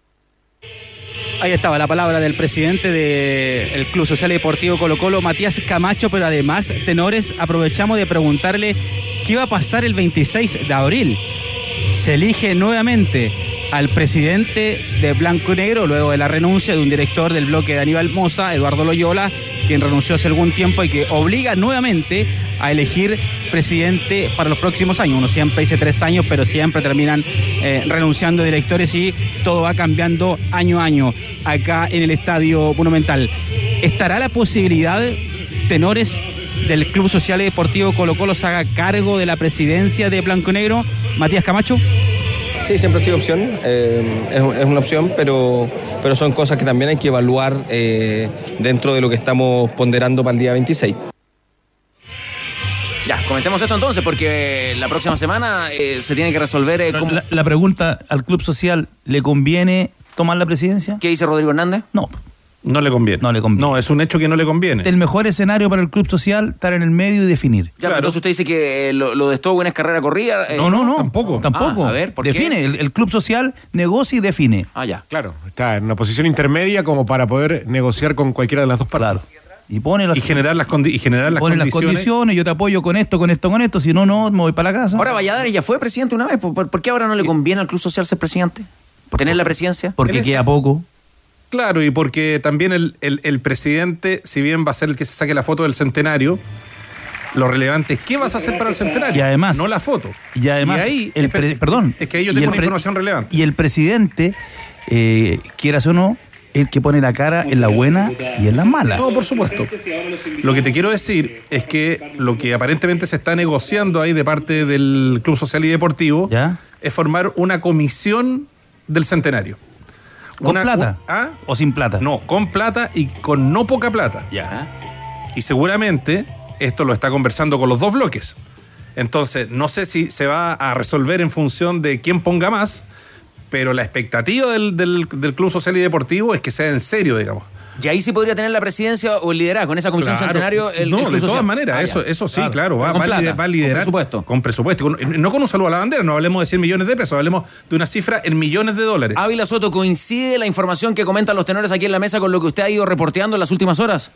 Ahí estaba la palabra del presidente del Club Social y Deportivo Colo-Colo, Matías Camacho, pero además, tenores, aprovechamos de preguntarle qué va a pasar el veintiséis de abril. Se elige nuevamente al presidente de Blanco y Negro luego de la renuncia de un director del bloque de Aníbal Mosa, Eduardo Loyola, quien renunció hace algún tiempo y que obliga nuevamente a elegir presidente para los próximos años. Uno siempre dice tres años, pero siempre terminan eh, renunciando directores y todo va cambiando año a año acá en el Estadio Monumental. ¿Estará la posibilidad, tenores, del Club Social y Deportivo Colo-Colo se haga cargo de la presidencia de Blanco y Negro? Matías Camacho. Sí, siempre ha sido opción, eh, es, es una opción, pero, pero son cosas que también hay que evaluar eh, dentro de lo que estamos ponderando para el día veintiséis. Ya, comentemos esto entonces, porque la próxima semana eh, se tiene que resolver... Eh, cómo... la, la pregunta, ¿al Club Social le conviene tomar la presidencia? ¿Qué dice Rodrigo Hernández? No. No le conviene. No le conviene. No, es un hecho que no le conviene. El mejor escenario para el Club Social, estar en el medio y definir. Ya, claro. Entonces usted dice que eh, lo, lo de Stowin es carrera corrida. Eh, no, no, no. Tampoco. Tampoco. Ah, a ver, ¿por define. qué? El, el Club Social negocia y define. Ah, ya. Claro, está en una posición intermedia como para poder negociar con cualquiera de las dos partes. Claro. Y pone las, y generar las, condi- y generar las pone condiciones. las condiciones, yo te apoyo con esto, con esto, con esto, si no, no, me voy para la casa. Ahora Valladares ya fue presidente una vez, ¿por, por qué ahora no le conviene al Club Social ser presidente? ¿Por tener la presidencia? Porque Él queda poco. Claro, y porque también el, el, el presidente, si bien va a ser el que se saque la foto del centenario, lo relevante es qué vas a hacer para el centenario, y además, no la foto. Y además, y ahí, el pre- perdón, es que ahí yo y tengo el una pre- información relevante. Y el presidente, eh, quieras o no, el que pone la cara en la buena y en la mala. No, por supuesto. Lo que te quiero decir es que lo que aparentemente se está negociando ahí de parte del Club Social y Deportivo ¿Ya? es formar una comisión del centenario. ¿Con Una, plata? un- ¿ah? ¿O sin plata? No, con plata y con no poca plata. Ya. Y seguramente esto lo está conversando con los dos bloques. Entonces, no sé si se va a resolver en función de quién ponga más, pero la expectativa del, del, del Club Social y Deportivo es que sea en serio, digamos. Y ahí sí podría tener la presidencia o el liderazgo en esa comisión Claro. centenario. El, no, el Club de Social. todas maneras, Ah, eso, ya. eso sí, Claro. claro, va, Con va a plata, liderar, va a liderar. Con presupuesto. Con presupuesto. Con- no con un saludo a la bandera, no hablemos de cien millones de pesos, hablemos de una cifra en millones de dólares. Ávila Soto, ¿coincide la información que comentan los tenores aquí en la mesa con lo que usted ha ido reporteando en las últimas horas?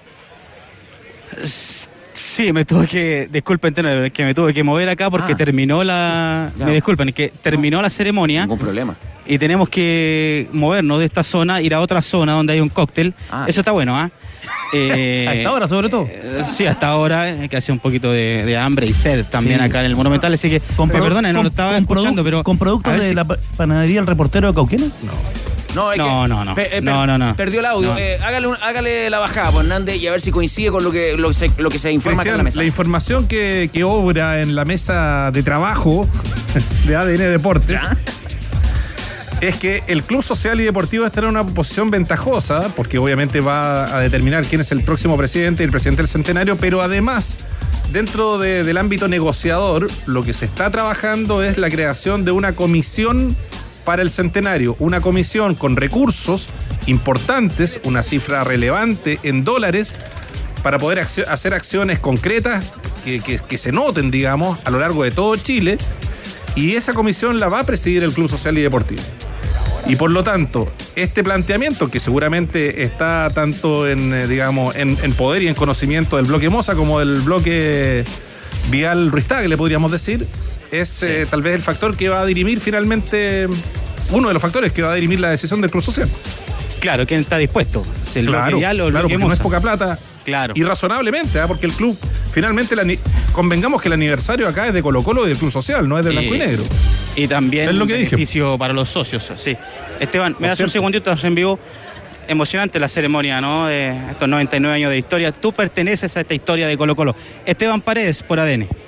Sí, me tuve que, disculpen, tenor, que me tuve que mover acá porque Ah. terminó la, Ya. me disculpen, es que terminó la ceremonia. Ningún problema. Y tenemos que movernos de esta zona, ir a otra zona donde hay un cóctel. Ah. Eso está bueno, ¿ah? Eh, A esta hora, sobre todo. eh, sí, hasta ahora, eh, que hace un poquito de, de hambre y sed también Sí. acá en el Monumental, así que, Con me produ- perdonen, no con- lo estaba con escuchando, produ- pero... ¿Con productos a ver de si- la pa- panadería El Reportero de Cauquenes? No, es No, que no, no. pe- eh, per- No, no, no. Perdió el audio. No. Eh, hágale, un- hágale la bajada, pues, Hernández, y a ver si coincide con lo que, lo que, se, lo que se informa acá en la Cristian, mesa. la información que, que obra en la mesa de trabajo de A D N Deportes es que el Club Social y Deportivo estará en una posición ventajosa, porque obviamente va a determinar quién es el próximo presidente y el presidente del centenario, pero además, dentro de- del ámbito negociador, lo que se está trabajando es la creación de una comisión para el centenario, una comisión con recursos importantes, una cifra relevante en dólares, para poder accio- hacer acciones concretas que, que- que se noten, digamos, a lo largo de todo Chile, y esa comisión la va a presidir el Club Social y Deportivo. Y por lo tanto, este planteamiento, que seguramente está tanto en, eh, digamos, en, en poder y en conocimiento del bloque Moza como del bloque Vial Ruiz-Tagle, le podríamos decir, es eh, tal vez el factor que va a dirimir finalmente, uno de los factores que va a dirimir la decisión del Club Social. Claro, ¿quién está dispuesto? ¿Es el Claro, bloque Vial o el claro, bloque porque no es Moza? poca plata. Claro. Y razonablemente, ¿ah? Porque el club, finalmente, el ani- convengamos que el aniversario acá es de Colo Colo y del Club Social, no es de Blanco y Y- Negro. Y también Es lo que dije. beneficio para los socios, sí. Esteban, me Por das un cierto. segundito, estás en vivo. Emocionante la ceremonia, ¿no? De estos noventa y nueve años de historia. Tú perteneces a esta historia de Colo Colo. Esteban Paredes, por A D N.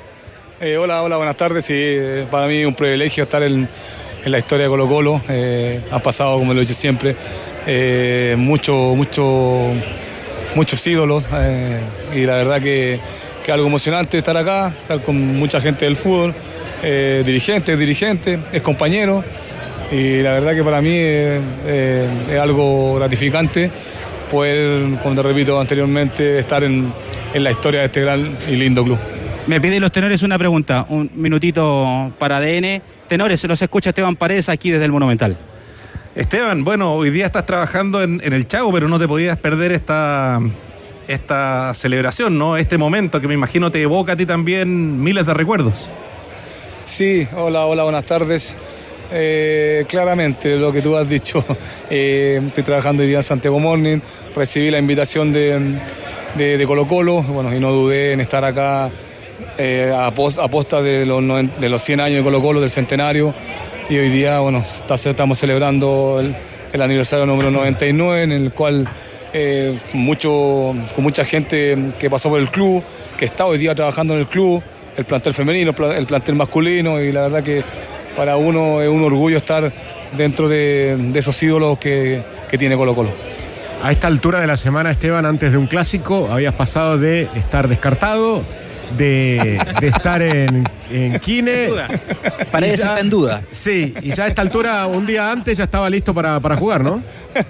Eh, hola, hola, buenas tardes. Sí, eh, para mí es un privilegio estar en, en la historia de Colo Colo. Eh, ha pasado, como lo he dicho siempre, eh, mucho, mucho, muchos ídolos eh, y la verdad que, que algo emocionante estar acá, estar con mucha gente del fútbol, eh, dirigentes, dirigentes, es compañero y la verdad que para mí eh, eh, es algo gratificante poder, como te repito anteriormente, estar en, en la historia de este gran y lindo club. Me piden los tenores una pregunta, un minutito para A D N. Tenores, se los escucha Esteban Paredes aquí desde el Monumental. Esteban, bueno, hoy día estás trabajando en, en el Chago, pero no te podías perder esta, esta celebración, ¿no? Este momento que me imagino te evoca a ti también miles de recuerdos. Sí, hola, hola, buenas tardes. Eh, claramente lo que tú has dicho, eh, estoy trabajando hoy día en Santiago Morning, recibí la invitación de, de, de Colo Colo, bueno, y no dudé en estar acá eh, a, post, a posta de los, noven- de los cien años de Colo Colo, del centenario, y hoy día, bueno, está- estamos celebrando el, el aniversario número noventa y nueve, en el cual eh, mucho, con mucha gente que pasó por el club, que está hoy día trabajando en el club, el plantel femenino, el pla- el plantel masculino, y la verdad que para uno es un orgullo estar dentro de, de esos ídolos que, que tiene Colo Colo. A esta altura de la semana, Esteban, antes de un clásico, habías pasado de estar descartado, de, de estar en, en Kine. Paredes y ya- está en duda. Sí, y ya a esta altura, un día antes, ya estaba listo para, para jugar, ¿no?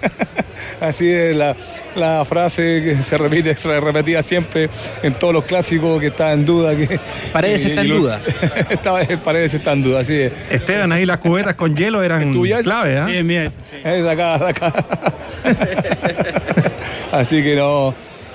Así es la, la frase que se repite, se repetía siempre en todos los clásicos, que está en duda. Que, Paredes y- está y en lo- duda. Estaba- Paredes está en duda, así es. Esteban, ahí las cubetas con hielo eran ¿Tuyas? clave, ¿ah? Bien, bien. Es de acá, de acá. Así que no,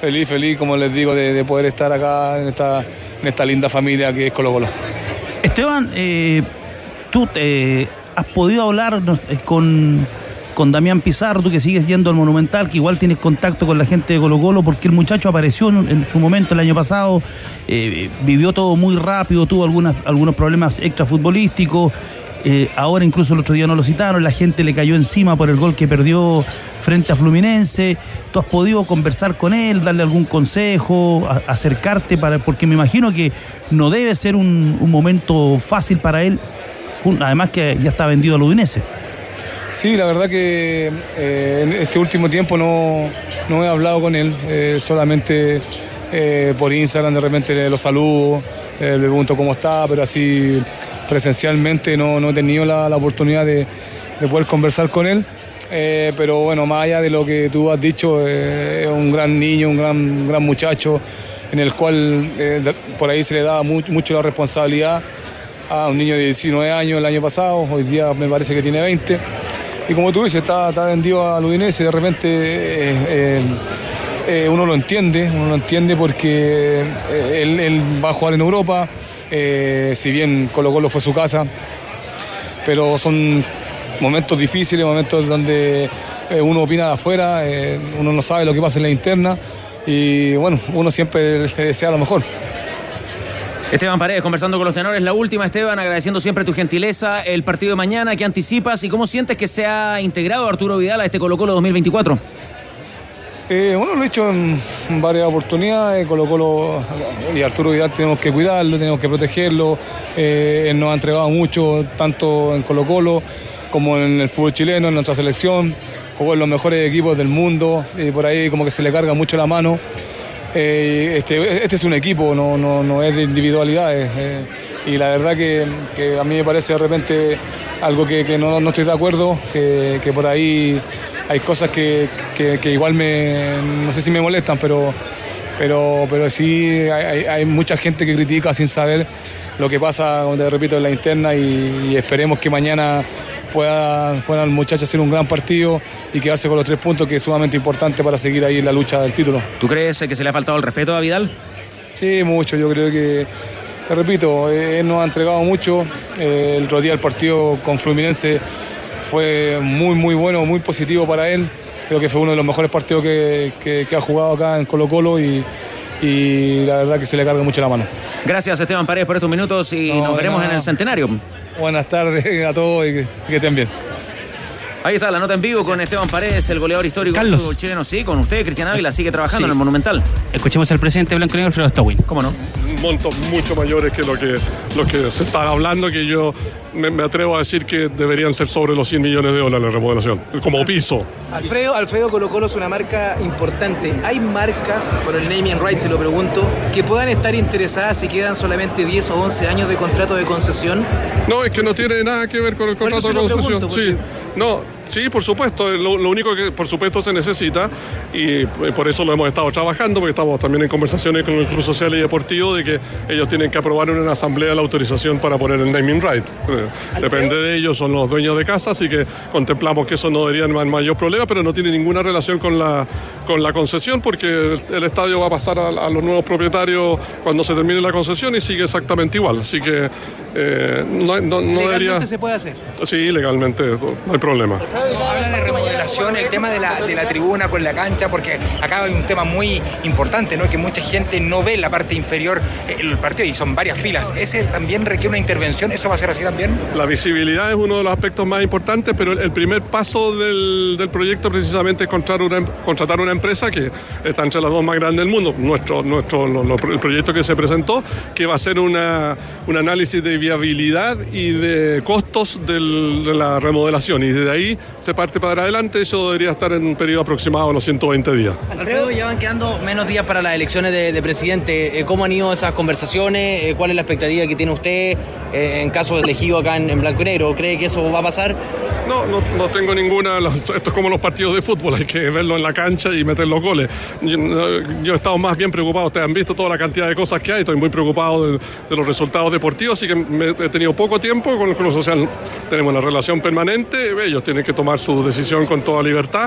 feliz, feliz, como les digo, de, de poder estar acá en esta, en esta linda familia que es Colo Colo. Esteban, eh, tú te has podido hablar no, con, con Damián Pizarro, tú que sigues yendo al Monumental, que igual tienes contacto con la gente de Colo Colo, porque el muchacho apareció en, en su momento el año pasado, eh, vivió todo muy rápido, tuvo algunas, algunos problemas extrafutbolísticos. Eh, ahora incluso el otro día no lo citaron, la gente le cayó encima por el gol que perdió frente a Fluminense. ¿Tú has podido conversar con él, darle algún consejo, a, acercarte? para Porque me imagino que no debe ser un, un momento fácil para él, además que ya está vendido al Udinese. Sí, la verdad que eh, en este último tiempo no, no he hablado con él, eh, solamente eh, por Instagram de repente lo saludo, eh, le pregunto cómo está, pero así presencialmente no, no he tenido la, la oportunidad de, de poder conversar con él, eh, pero bueno, más allá de lo que tú has dicho, eh, es un gran niño, un gran, un gran muchacho, en el cual eh, de, por ahí se le daba mucho, mucho la responsabilidad a un niño de diecinueve años el año pasado, hoy día me parece que tiene veinte, y como tú dices, está, está vendido al Udinese, de repente eh, eh, eh, uno lo entiende, uno lo entiende porque eh, él, él va a jugar en Europa. Eh, si bien Colo Colo fue su casa, pero son momentos difíciles, momentos donde eh, uno opina de afuera, eh, uno no sabe lo que pasa en la interna y bueno, uno siempre le desea lo mejor. Esteban Paredes conversando con los tenores. La última, Esteban, agradeciendo siempre tu gentileza. El partido de mañana, ¿qué anticipas y cómo sientes que se ha integrado Arturo Vidal a este Colo Colo dos mil veinticuatro? Eh, bueno, lo he hecho en varias oportunidades. Colo Colo y Arturo Vidal tenemos que cuidarlo, tenemos que protegerlo. Eh, él nos ha entregado mucho, tanto en Colo Colo como en el fútbol chileno, en nuestra selección. Jugó en los mejores equipos del mundo y por ahí como que se le carga mucho la mano. Eh, este, este es un equipo, no, no, no es de individualidades. Eh, y la verdad que, que a mí me parece de repente algo que, que no, no estoy de acuerdo, que, que por ahí hay cosas que, que, que igual me, no sé si me molestan, pero, pero, pero sí hay, hay mucha gente que critica sin saber lo que pasa, como te repito, en la interna y, y esperemos que mañana pueda, pueda el muchacho hacer un gran partido y quedarse con los tres puntos, que es sumamente importante para seguir ahí en la lucha del título. ¿Tú crees que se le ha faltado el respeto a Vidal? Sí, mucho, yo creo que, te repito, él nos ha entregado mucho. Eh, el otro día el partido con Fluminense fue muy, muy bueno, muy positivo para él. Creo que fue uno de los mejores partidos que, que, que ha jugado acá en Colo Colo y, y la verdad que se le carga mucho la mano. Gracias, Esteban Paredes, por estos minutos y no, nos veremos nada. En el Centenario. Buenas tardes a todos y que, que estén bien. Ahí está la nota en vivo con Esteban Paredes, el goleador histórico del fútbol chileno. Sí, con usted, Cristian Ávila, sigue trabajando sí. en el Monumental. Escuchemos al presidente blanco y negro, Alfredo Stowin. ¿Cómo no? Montos mucho mayores que lo que, lo que se está hablando, que yo me, me atrevo a decir que deberían ser sobre los cien millones de dólares en remodelación, como piso. Alfredo, Alfredo Colo Colo es una marca importante. ¿Hay marcas, por el naming rights se lo pregunto, que puedan estar interesadas si quedan solamente diez o once años de contrato de concesión? No, es que no tiene nada que ver con el contrato de concesión. Pregunto, sí, no, sí, por supuesto, lo, lo único que por supuesto se necesita y por eso lo hemos estado trabajando, porque estamos también en conversaciones con el Club Social y Deportivo de que ellos tienen que aprobar en una asamblea la autorización para poner el naming right. Depende de ellos, son los dueños de casa, así que contemplamos que eso no debería ser mayor problema, pero no tiene ninguna relación con la, con la concesión, porque el, el estadio va a pasar a, a los nuevos propietarios cuando se termine la concesión y sigue exactamente igual, así que eh, no, no, no ¿Legalmente debería... se puede hacer? Sí, legalmente, no hay problema. Habla de remodelación, el tema de la, de la tribuna con la cancha, porque acá hay un tema muy importante, ¿no? Que mucha gente no ve la parte inferior el partido y son varias filas. ¿Ese también requiere una intervención? ¿Eso va a ser así también? La visibilidad es uno de los aspectos más importantes, pero el primer paso del, del proyecto precisamente es contratar una, contratar una empresa que está entre las dos más grandes del mundo, nuestro, nuestro, lo, lo, el proyecto que se presentó, que va a ser una, un análisis de viabilidad y de costos del, de la remodelación, y desde ahí se parte para adelante. Eso debería estar en un periodo aproximado de los ciento veinte días. Alfredo, ya van quedando menos días para las elecciones de, de presidente. ¿Cómo han ido esas conversaciones? ¿Cuál es la expectativa que tiene usted en caso de elegido acá en, en blanco y negro? ¿Cree que eso va a pasar? No, no, no tengo ninguna. Esto es como los partidos de fútbol, hay que verlo en la cancha y meter los goles. Yo, yo he estado más bien preocupado. Ustedes han visto toda la cantidad de cosas que hay. Estoy muy preocupado de, de los resultados deportivos, así que me, he tenido poco tiempo con el Club Social. Tenemos una relación permanente. Ellos tienen que tomar su decisión con toda libertad.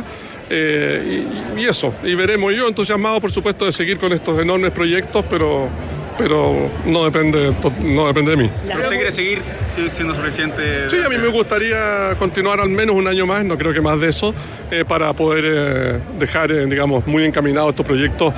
Eh, y, y eso, y veremos. Yo entusiasmado, por supuesto, de seguir con estos enormes proyectos, pero, pero no depende, no depende de mí. ¿Pero usted quiere seguir siendo su presidente? Sí, a mí me gustaría continuar al menos un año más, no creo que más de eso, eh, para poder eh, dejar, eh, digamos, muy encaminados estos proyectos.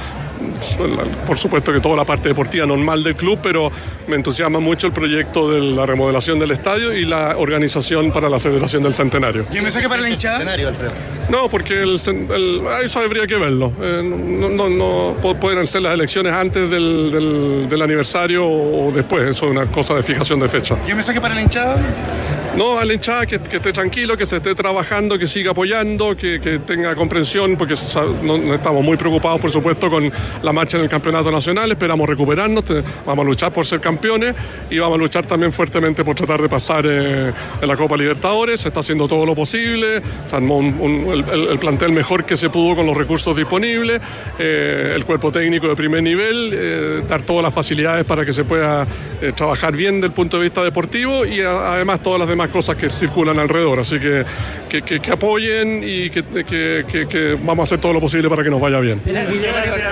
Por supuesto que toda la parte deportiva normal del club, pero me entusiasma mucho el proyecto de la remodelación del estadio y la organización para la celebración del centenario. ¿Y el mensaje para la hinchada? No, porque el, el, eso habría que verlo. Eh, no, no, no pueden ser las elecciones antes del, del, del aniversario o después, eso es una cosa de fijación de fecha. ¿Y el mensaje para la hinchada? No, a la hinchada que, que esté tranquilo, que se esté trabajando, que siga apoyando, que, que tenga comprensión, porque no, no estamos muy preocupados, por supuesto, con la marcha en el campeonato nacional. Esperamos recuperarnos, te, vamos a luchar por ser campeones y vamos a luchar también fuertemente por tratar de pasar eh, en la Copa Libertadores. Se está haciendo todo lo posible, se armó un, un, el, el plantel mejor que se pudo con los recursos disponibles, eh, el cuerpo técnico de primer nivel, eh, dar todas las facilidades para que se pueda eh, trabajar bien desde el punto de vista deportivo y a, además todas las demás cosas que circulan alrededor, así que que, que, que apoyen y que, que, que, que vamos a hacer todo lo posible para que nos vaya bien. En el video,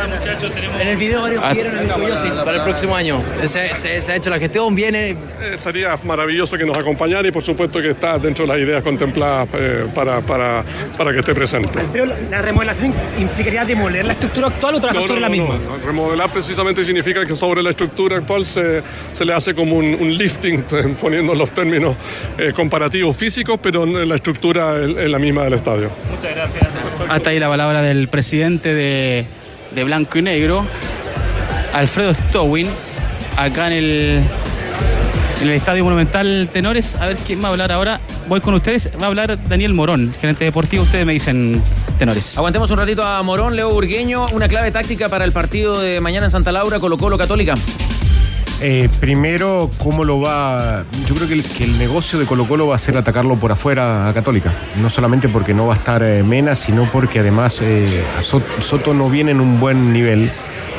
en el video varios pidieron a Mirko Josic para el próximo año. Se, se, se ha hecho la gestión, viene... Eh, sería maravilloso que nos acompañara y por supuesto que está dentro de las ideas contempladas eh, para, para, para que esté presente. Pero la remodelación implicaría demoler la estructura actual o trabajar no, sobre no, la misma. No, no. Remodelar precisamente significa que sobre la estructura actual se, se le hace como un, un lifting, poniendo los términos eh, comparativos físicos, pero la estructura es, es la misma del estadio. Muchas gracias. Hasta ahí la palabra del presidente de, de Blanco y Negro, Alfredo Stowin, acá en el, en el Estadio Monumental Tenores. A ver quién va a hablar ahora. Voy con ustedes. Va a hablar Daniel Morón, gerente deportivo. Ustedes me dicen, Tenores. Aguantemos un ratito a Morón. Leo Burgueño, una clave táctica para el partido de mañana en Santa Laura, Colo-Colo Católica. Eh, primero, ¿cómo lo va? Yo creo que el, que el negocio de Colo-Colo va a ser atacarlo por afuera a Católica. No solamente porque no va a estar eh, Mena, sino porque además eh, Soto, Soto no viene en un buen nivel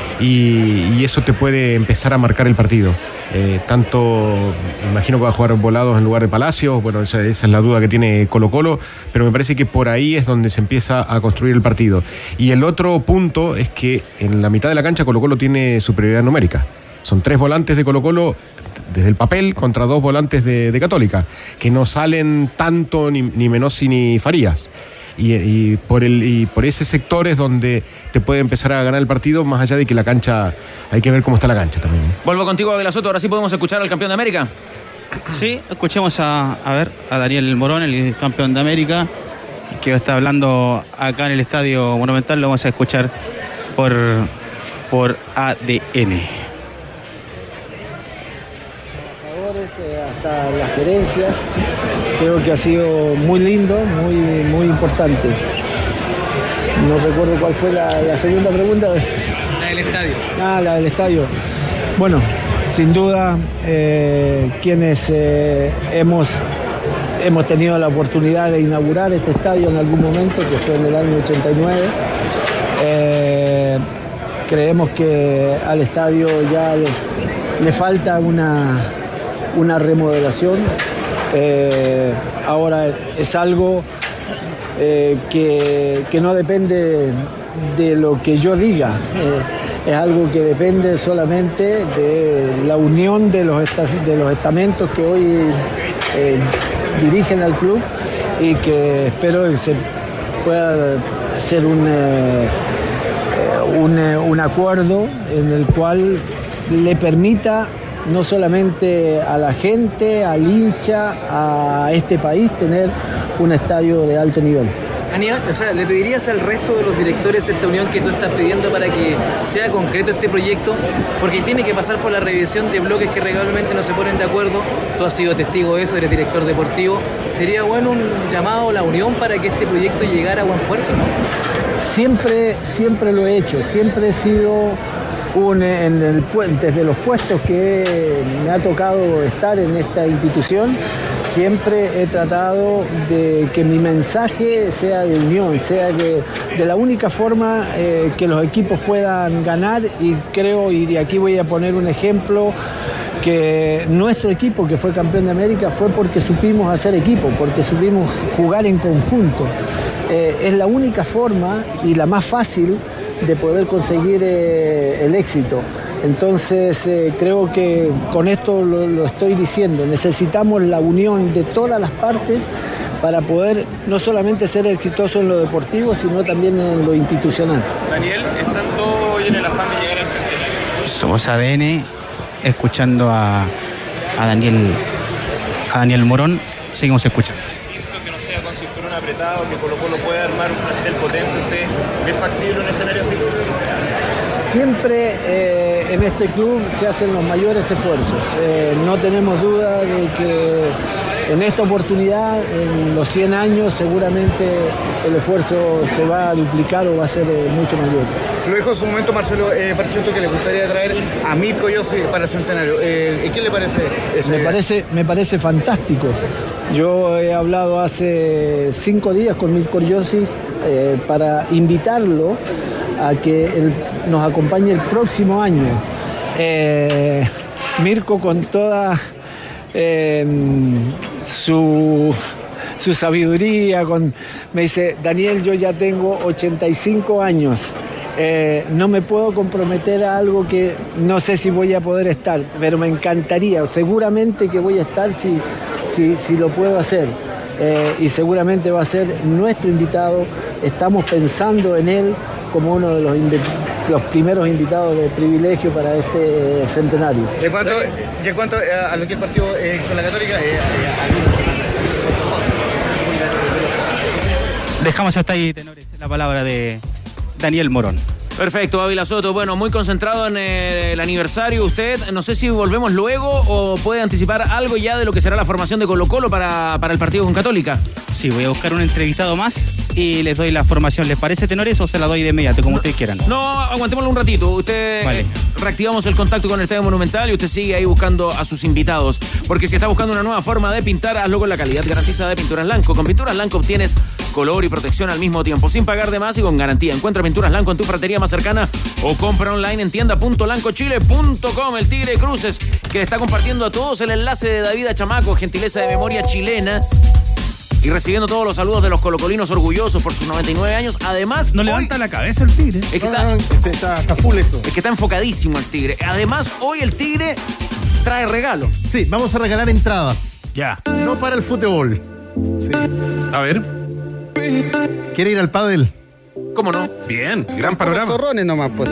y, y eso te puede empezar a marcar el partido. Eh, tanto, imagino que va a jugar Volados en lugar de Palacios, bueno, esa, esa es la duda que tiene Colo-Colo, pero me parece que por ahí es donde se empieza a construir el partido. Y el otro punto es que en la mitad de la cancha Colo-Colo tiene superioridad numérica. Son tres volantes de Colo-Colo desde el papel contra dos volantes de, de Católica, que no salen tanto ni, ni Menossi ni Farías. Y, y, por el, y por ese sector es donde te puede empezar a ganar el partido, más allá de que la cancha, hay que ver cómo está la cancha también. Vuelvo contigo, Abel Soto, ahora sí podemos escuchar al campeón de América. Sí, escuchemos a, a ver, a Daniel Morón, el campeón de América, que está hablando acá en el Estadio Monumental. Lo vamos a escuchar por, por A D N. Hasta las gerencias, creo que ha sido muy lindo, muy, muy importante. No recuerdo cuál fue la, la segunda pregunta. La del estadio. Ah, la del estadio. Bueno, sin duda, eh, quienes eh, hemos, hemos tenido la oportunidad de inaugurar este estadio en algún momento, que fue en el año ochenta y nueve, eh, creemos que al estadio ya le, le falta una... una remodelación. Eh, ahora es algo eh, que, que no depende de lo que yo diga, eh, es algo que depende solamente de la unión de los, de los estamentos que hoy eh, dirigen al club y que espero que se pueda hacer un, eh, un, un acuerdo en el cual le permita no solamente a la gente, al hincha, a este país, tener un estadio de alto nivel. Aníbal, o sea, ¿le pedirías al resto de los directores esta unión que tú estás pidiendo para que sea concreto este proyecto? Porque tiene que pasar por la revisión de bloques que regularmente no se ponen de acuerdo. Tú has sido testigo de eso, eres director deportivo. ¿Sería bueno un llamado a la unión para que este proyecto llegara a buen puerto, no? Siempre, siempre lo he hecho, siempre he sido... Un, en el, desde los puestos que me ha tocado estar en esta institución, siempre he tratado de que mi mensaje sea de unión, sea que de la única forma eh, que los equipos puedan ganar, y creo, y de aquí voy a poner un ejemplo, que nuestro equipo que fue campeón de América fue porque supimos hacer equipo, porque supimos jugar en conjunto. eh, es la única forma y la más fácil de poder conseguir eh, el éxito. Entonces eh, creo que con esto lo, lo estoy diciendo, necesitamos la unión de todas las partes para poder no solamente ser exitosos en lo deportivo, sino también en lo institucional. Daniel, ¿están todos en el afán de llegar al centenario? Somos A D N, escuchando a, a Daniel a Daniel Morón, seguimos escuchando. Esto que no sea con cinturón apretado, que Colo Colo pueda armar un plantel potente, ¿usted ve factible un escenario así? Siempre eh, en este club se hacen los mayores esfuerzos. Eh, no tenemos duda de que en esta oportunidad, en los cien años, seguramente el esfuerzo se va a duplicar o va a ser eh, mucho mayor. Lo dijo en su momento Marcelo eh, Barchotto que le gustaría traer a Mirko Yossi para el centenario. Eh, ¿Qué le parece ese? Me parece, me parece fantástico. Yo he hablado hace cinco días con Mirko Yossi eh, para invitarlo a que él nos acompañe el próximo año. Eh, Mirko, con toda eh, su, su sabiduría, con, me dice, Daniel, yo ya tengo ochenta y cinco años, eh, no me puedo comprometer a algo que no sé si voy a poder estar, pero me encantaría, seguramente que voy a estar si, si, si lo puedo hacer. Eh, y seguramente va a ser nuestro invitado, estamos pensando en él como uno de los, los primeros invitados de privilegio para este centenario. Y en cuanto, y en cuanto a lo que el partido eh, con la Católica, eh, eh, Dejamos hasta ahí, tenores, la palabra de Daniel Morón. Perfecto, Ávila Soto. Bueno, muy concentrado en el aniversario usted. No sé si volvemos luego o puede anticipar algo ya de lo que será la formación de Colo Colo para, para el partido con Católica. Sí, voy a buscar un entrevistado más y les doy la formación. ¿Les parece, tenores, o se la doy de inmediato, como no, ustedes quieran? No, aguantémoslo un ratito. Usted, vale. eh, reactivamos el contacto con el Estadio Monumental y usted sigue ahí buscando a sus invitados. Porque si está buscando una nueva forma de pintar, hazlo con la calidad garantizada de Pinturas Lanco. Con Pinturas Lanco obtienes color y protección al mismo tiempo, sin pagar de más y con garantía. Encuentra Pinturas Lanco en tu fratería más cercana o compra online en tienda punto lanco chile punto com. El Tigre Cruces, que le está compartiendo a todos el enlace de David Chamaco, gentileza de Memoria Chilena, y recibiendo todos los saludos de los colocolinos orgullosos por sus noventa y nueve años. Además, no hoy, levanta la cabeza el Tigre. Es que no, está, no, este está, está full esto. Es que está enfocadísimo el Tigre. Además, hoy el Tigre trae regalo. Sí, vamos a regalar entradas. Ya. No para el fútbol. Sí. A ver. ¿Quiere ir al pádel? ¿Cómo no? Bien, gran panorama. Zorrones nomás, pues.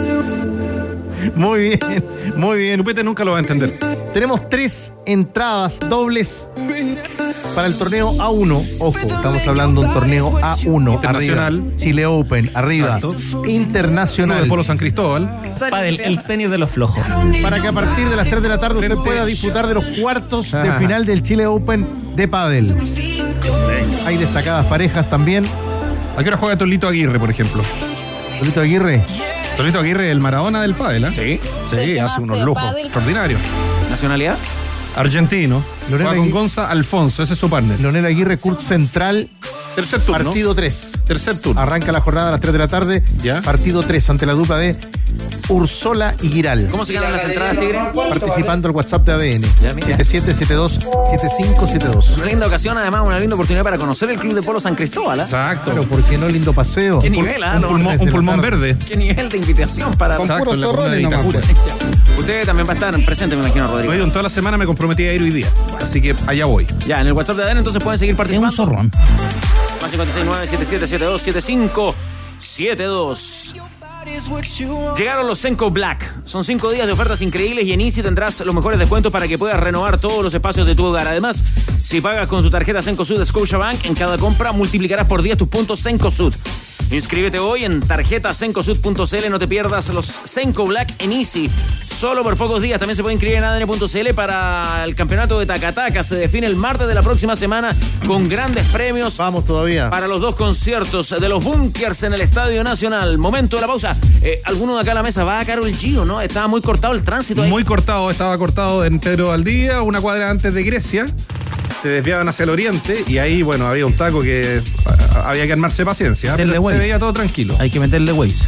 Muy bien, muy bien. Chupete nunca lo va a entender. Tenemos tres entradas dobles para el torneo A uno. Ojo, estamos hablando de un torneo A uno. Internacional. Arriba. Chile Open, arriba. Exacto. Internacional. De Polo San Cristóbal. Padel, el tenis de los flojos. Para que a partir de las tres de la tarde usted pueda disfrutar de los cuartos de final del Chile Open de pádel. Hay destacadas parejas también. ¿A qué hora juega Tolito Aguirre, por ejemplo? ¿Tolito Aguirre? Tolito Aguirre, el Maradona del pádel, ¿eh? Sí. Sí, hace unos lujos extraordinarios. ¿Nacionalidad? Argentino. Lorena Juega con Aguirre. Gonza Alfonso, ese es su partner. Leonel Aguirre, Kurt Central. Tercer turno. Partido tres. Tercer turno. Arranca la jornada a las tres de la tarde. ¿Ya? Partido tres ante la dupla de Ursola y Giral. ¿Cómo se llaman las entradas, Tigre? Participando al WhatsApp de A D N. Ya, mira. siete siete siete dos siete cinco siete dos. Una linda ocasión, además, una linda oportunidad para conocer el Club de Polo San Cristóbal. ¿eh? Exacto. Claro, ¿por qué no? Lindo paseo. ¿Qué nivel, ah? Un No, pulmón, un pulmón verde. ¿Qué nivel de invitación para... Con Exacto, puros en la comuna de zorrones nomás, Vitacura. pues. Usted también va a estar presente, me imagino, Rodrigo. Oye, en toda la semana me comprometí a ir hoy día. Así que allá voy. Ya, en el WhatsApp de A D N entonces pueden seguir Es participando. un zorrón. Más cinco seis nueve siete siete siete dos siete cinco siete dos. Llegaron los Senco Black. Son cinco días de ofertas increíbles y en Easy tendrás los mejores descuentos para que puedas renovar todos los espacios de tu hogar. Además, si pagas con tu tarjeta Cencosud de Scotiabank, en cada compra multiplicarás por diez tus puntos Cencosud. Inscríbete hoy en tarjeta cencosud punto c l. No te pierdas los Senco Black en Easy. Solo por pocos días. También se puede inscribir en A D N punto c l para el campeonato de Tacataca. Se define el martes de la próxima semana con grandes premios. Vamos todavía. Para los dos conciertos de los Bunkers en el Estadio Nacional. Momento de la pausa. Eh, ¿Alguno de acá a la mesa va a Karol G o no? Estaba muy cortado el tránsito ahí. Muy cortado, estaba cortado en Pedro Valdía, una cuadra antes de Grecia. Se desviaban hacia el oriente y ahí, bueno, había un taco que a, había que armarse paciencia. ¿eh? Pero se veía todo tranquilo. Hay que meterle Waze.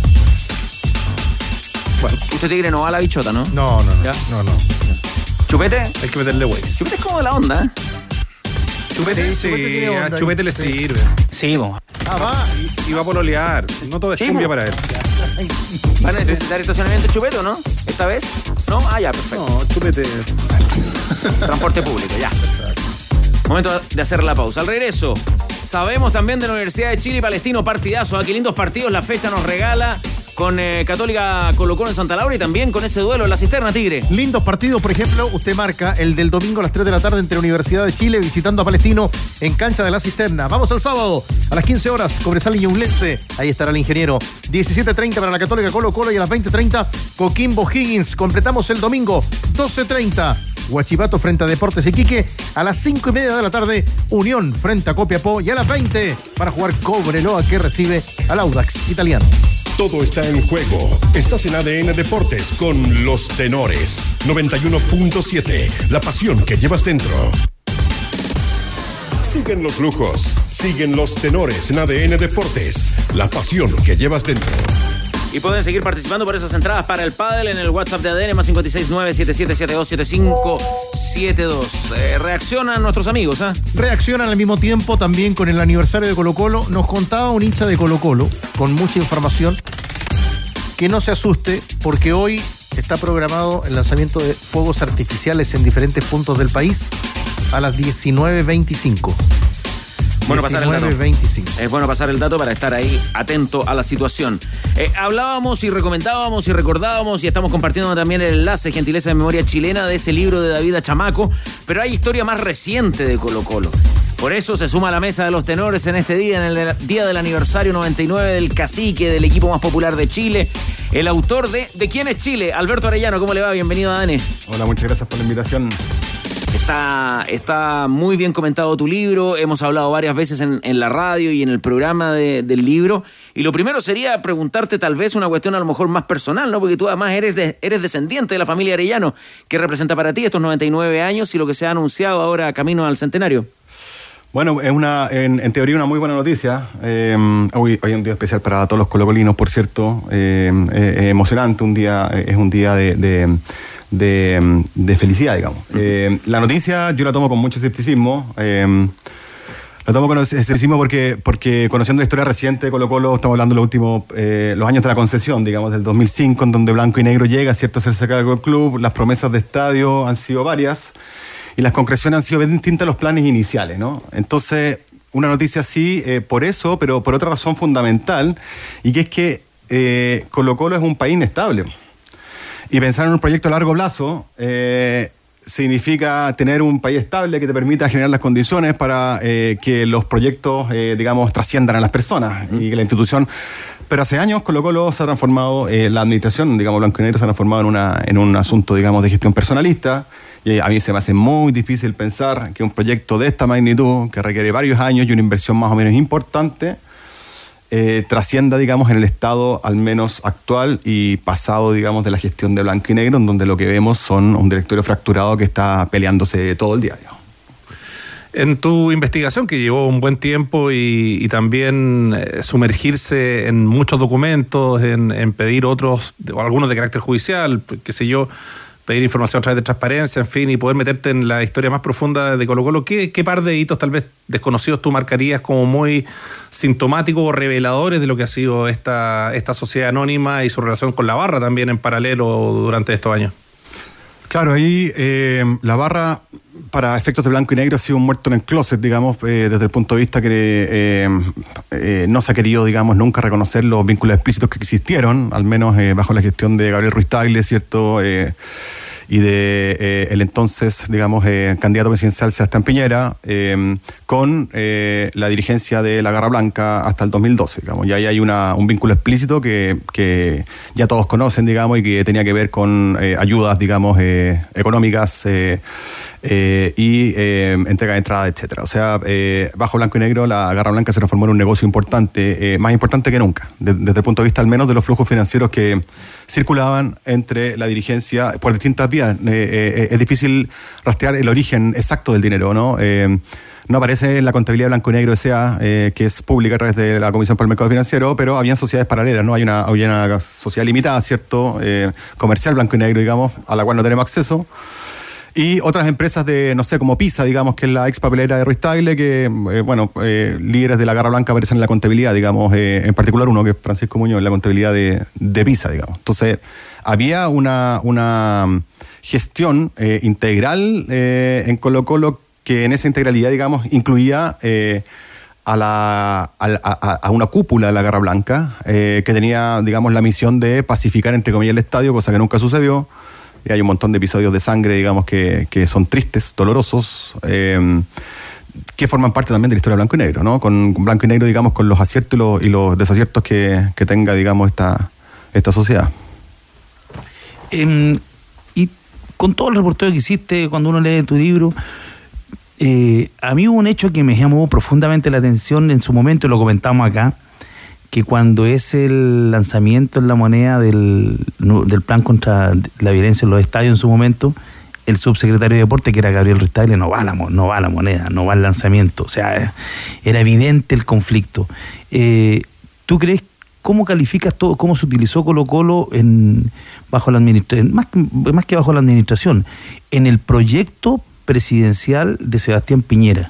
Bueno, usted, Tigre, no va a la bichota, ¿no? No, no, no. ¿Ya? No, no. ¿Chupete? Hay que meterle Waze. Chupete es como de la onda, ¿eh? Chupete, Sí, sí, Chupete tiene a onda, Chupete le sí. sirve. Sí, vamos. Ah, va. Y, y va a pololear. No todo es Sí, cumbia po. para él. ¿Van a necesitar estacionamiento Chupete o no? ¿Esta vez? ¿No? Ah, ya, perfecto. No, Chupete. Transporte público, ya. Momento de hacer la pausa. Al regreso, sabemos también de la Universidad de Chile y Palestino, partidazo. ¿Ah? Qué lindos partidos la fecha nos regala con eh, Católica Colo-Colo en Santa Laura y también con ese duelo en la Cisterna, Tigre. Lindos partidos, por ejemplo, usted marca el del domingo a las tres de la tarde entre Universidad de Chile visitando a Palestino en cancha de la Cisterna. Vamos al sábado a las quince horas, Cobresal y Ñublense. Ahí estará el ingeniero. diecisiete treinta para la Católica Colo-Colo y a las veinte treinta Coquimbo Higgins. Completamos el domingo, doce treinta. Huachipato frente a Deportes Iquique. A las cinco y media de la tarde, Unión frente a Copiapó. Y a las veinte para jugar Cobreloa, que recibe al Audax italiano. Todo está en juego. Estás en A D N Deportes con Los Tenores. noventa y uno punto siete. La pasión que llevas dentro. Siguen los lujos. Siguen los tenores en A D N Deportes. La pasión que llevas dentro. Y pueden seguir participando por esas entradas para el pádel en el WhatsApp de A D N más cinco seis nueve siete siete siete dos siete cinco siete dos. Eh, reaccionan nuestros amigos, ¿ah? ¿eh? Reaccionan al mismo tiempo también con el aniversario de Colo-Colo. Nos contaba un hincha de Colo-Colo con mucha información que no se asuste porque hoy está programado el lanzamiento de fuegos artificiales en diferentes puntos del país a las diecinueve veinticinco. Bueno pasar el dato. veinticinco. Es bueno pasar el dato para estar ahí atento a la situación. Eh, hablábamos y recomendábamos y recordábamos y estamos compartiendo también el enlace, gentileza de memoria chilena, de ese libro de David Achamaco, pero hay historia más reciente de Colo-Colo. Por eso se suma a la mesa de los tenores en este día, en el día del aniversario noventa y nueve del cacique, del equipo más popular de Chile, el autor de ¿De quién es Chile? Alberto Arellano, ¿cómo le va? Bienvenido a Dani. Hola, muchas gracias por la invitación. Está, está muy bien comentado tu libro, hemos hablado varias veces en, en la radio y en el programa de, del libro, y lo primero sería preguntarte tal vez una cuestión a lo mejor más personal, ¿no? Porque tú además eres, de, eres descendiente de la familia Arellano. ¿Qué representa para ti estos noventa y nueve años y lo que se ha anunciado ahora camino al centenario? Bueno, es una, en, en teoría una muy buena noticia. Eh, hoy, hoy es un día especial para todos los colocolinos, por cierto. Eh, es emocionante, un día, es un día de... de De, de felicidad, digamos. Eh, la noticia yo la tomo con mucho escepticismo. Eh, la tomo con escepticismo porque, porque conociendo la historia reciente de Colo-Colo, estamos hablando de los últimos eh, los años de la concesión, digamos, del dos mil cinco, en donde Blanco y Negro llega, ¿cierto?, a hacerse cargo del club. Las promesas de estadio han sido varias y las concreciones han sido bien distintas a los planes iniciales, ¿no? Entonces, una noticia así, eh, por eso, pero por otra razón fundamental, y que es que eh, Colo-Colo es un país inestable. Y pensar en un proyecto a largo plazo eh, significa tener un país estable que te permita generar las condiciones para eh, que los proyectos, eh, digamos, trasciendan a las personas y que la institución... Pero hace años Colo-Colo se ha transformado, eh, la administración, digamos, Blanco y Negro se ha transformado en, una, en un asunto, digamos, de gestión personalista. Y a mí se me hace muy difícil pensar que un proyecto de esta magnitud, que requiere varios años y una inversión más o menos importante, Eh, trascienda, digamos, en el estado al menos actual y pasado, digamos, de la gestión de Blanco y Negro, en donde lo que vemos son un directorio fracturado que está peleándose todo el día, digamos. En tu investigación, que llevó un buen tiempo y, y también eh, sumergirse en muchos documentos, en, en pedir otros, o algunos de carácter judicial, qué sé yo, pedir información a través de transparencia, en fin, y poder meterte en la historia más profunda de Colo-Colo, ¿qué, qué par de hitos tal vez desconocidos tú marcarías como muy sintomáticos o reveladores de lo que ha sido esta, esta sociedad anónima y su relación con la barra también en paralelo durante estos años? Claro, ahí eh, la barra, para efectos de Blanco y Negro, ha sido un muerto en el closet, digamos, eh, desde el punto de vista que eh, eh, no se ha querido, digamos, nunca reconocer los vínculos explícitos que existieron, al menos eh, bajo la gestión de Gabriel Ruiz Tagle, ¿cierto?, eh, y de eh, el entonces, digamos, eh, candidato presidencial Sebastián Piñera, eh, con eh, la dirigencia de la Garra Blanca hasta el dos mil doce, digamos. Y ahí hay una, un vínculo explícito que, que ya todos conocen, digamos, y que tenía que ver con eh, ayudas, digamos, eh, económicas eh, eh, y eh, entrega de entrada, etcétera. O sea, eh, bajo Blanco y Negro, la Garra Blanca se transformó en un negocio importante, eh, más importante que nunca, de, desde el punto de vista al menos de los flujos financieros que circulaban entre la dirigencia por distintas vías. Eh, eh, es difícil rastrear el origen exacto del dinero, ¿no? Eh, no aparece en la contabilidad de Blanco y Negro S A, eh, que es pública a través de la Comisión para el Mercado Financiero, pero habían sociedades paralelas, ¿no? Hay una, hay una sociedad limitada, ¿cierto? Eh, comercial Blanco y Negro, digamos, a la cual no tenemos acceso. Y otras empresas de, no sé, como PISA, digamos, que es la ex papelera de Ruiz Tagle, que, eh, bueno, eh, líderes de la Garra Blanca aparecen en la contabilidad, digamos, eh, en particular uno, que es Francisco Muñoz, en la contabilidad de, de PISA, digamos. Entonces, había una, una gestión eh, integral eh, en Colo-Colo que en esa integralidad, digamos, incluía eh, a, la, a, a, a una cúpula de la Garra Blanca eh, que tenía, digamos, la misión de pacificar, entre comillas, el estadio, cosa que nunca sucedió. Y hay un montón de episodios de sangre, digamos, que, que son tristes, dolorosos, eh, que forman parte también de la historia de Blanco y Negro, ¿no? Con, con Blanco y Negro, digamos, con los aciertos y los, y los desaciertos que, que tenga, digamos, esta, esta sociedad. Eh, y con todo el reporteo que hiciste, cuando uno lee tu libro, eh, a mí hubo un hecho que me llamó profundamente la atención en su momento, y lo comentamos acá, que cuando es el lanzamiento en La Moneda del, del plan contra la violencia en los estadios en su momento, el subsecretario de Deporte, que era Gabriel Ruiz Tagle, no va a la, no va a la moneda, no va al lanzamiento. O sea, era evidente el conflicto. Eh, ¿Tú crees, cómo calificas todo, cómo se utilizó Colo-Colo en, bajo la administración, más, más que bajo la administración, en el proyecto presidencial de Sebastián Piñera?